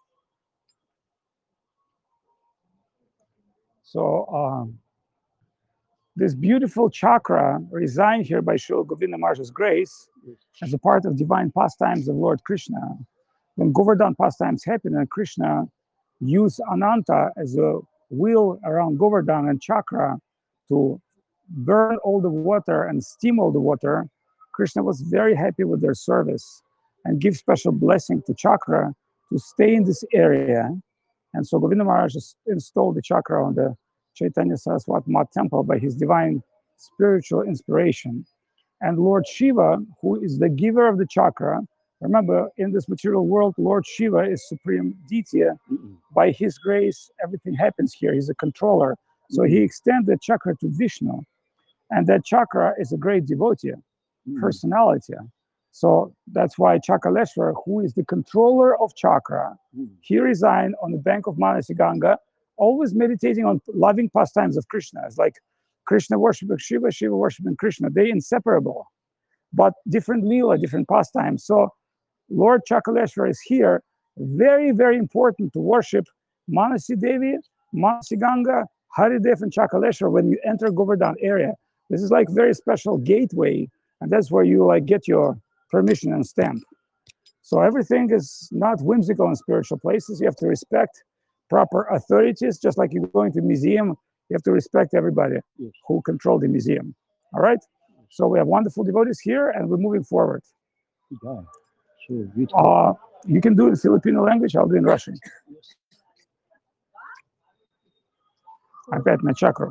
So, uh, this beautiful chakra resigned here by Srila Govinda Maharaj's grace as a part of divine pastimes of Lord Krishna. When Govardhan pastimes happened and Krishna used Ananta as a wheel around Govardhan and chakra to burn all the water and steam all the water, Krishna was very happy with their service and give special blessing to chakra to stay in this area. And so Govinda Maharaj installed the chakra on the Chaitanya Saraswat Mat temple by his divine spiritual inspiration. And Lord Shiva, who is the giver of the chakra, remember, in this material world, Lord Shiva is supreme deity. Mm-hmm. By his grace, everything happens here. He's a controller. So mm-hmm. he extends the chakra to Vishnu. And that chakra is a great devotee. personality. So that's why Chakaleshwar, who is the controller of chakra, Mm. he resigned on the bank of Manasiganga, always meditating on loving pastimes of Krishna. It's like Krishna worshiping Shiva, Shiva worshiping Krishna. They're inseparable, but different lila, different pastimes. So Lord Chakaleshwar is here. Very, very important to worship Manasi Devi, Manasiganga, Haridev, and Chakaleshwar when you enter Govardhan area. This is like very special gateway, and that's where you like get your permission and stamp. So everything is not whimsical in spiritual places. You have to respect proper authorities, just like you're going to a museum. You have to respect everybody Yes. who control the museum. All right. So we have wonderful devotees here, and we're moving forward. Yeah. So beautiful. Uh, you can do it in Filipino language. I'll do in Russian. Опять на чакру.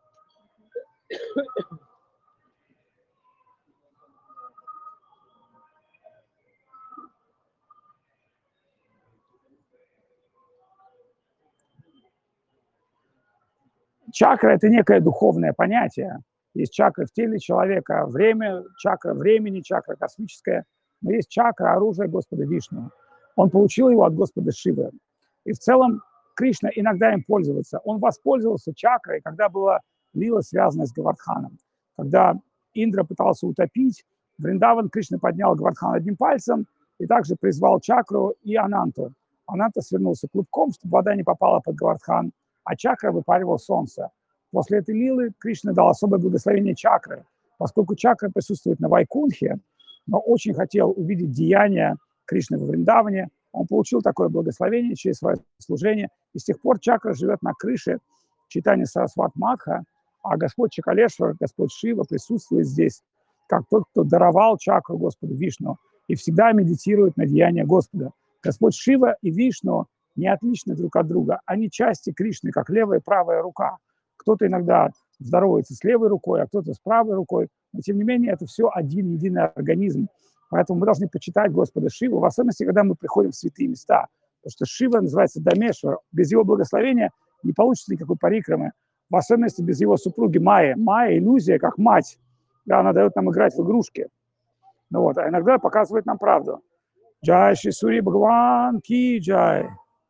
Чакра – это некое духовное понятие. Есть чакры в теле человека, время, чакра времени, чакра космическая. Но есть чакра оружия Господа Вишну. Он получил его от Господа Шивы. И в целом Кришна иногда им пользуется. Он воспользовался чакрой, когда была лила, связанная с Говардханом. Когда Индра пытался утопить Вриндаван, Кришна поднял Говардхан одним пальцем и также призвал чакру и Ананту. Ананта свернулся клубком, чтобы вода не попала под Говардхан, а чакра выпаривал солнце. После этой лилы Кришна дал особое благословение чакры. Поскольку чакра присутствует на Вайкунхе, но очень хотел увидеть деяния Кришны во Вриндаване, он получил такое благословение через свое служение. И с тех пор чакра живет на крыше Чайтанья Сарасват Мадха, а Господь Чакалешвар, Господь Шива присутствует здесь, как тот, кто даровал чакру Господу Вишну и всегда медитирует на деяния Господа. Господь Шива и Вишну не отличны друг от друга. Они части Кришны, как левая и правая рука. Кто-то иногда здоровается с левой рукой, а кто-то с правой рукой. Но, тем не менее, это все один единый организм. Поэтому мы должны почитать Господа Шиву, в особенности, когда мы приходим в святые места. Потому что Шива называется Дамешвар. Без его благословения не получится никакой парикрамы. В особенности без его супруги Майи. Майя – иллюзия, как мать. Да, она дает нам играть в игрушки. Ну вот, а иногда показывает нам правду. Джай Шри Сури Бхагаван Ки Джай.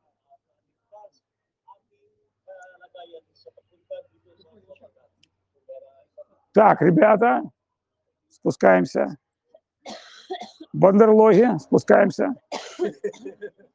Так, ребята, спускаемся. Бандерлоги, спускаемся.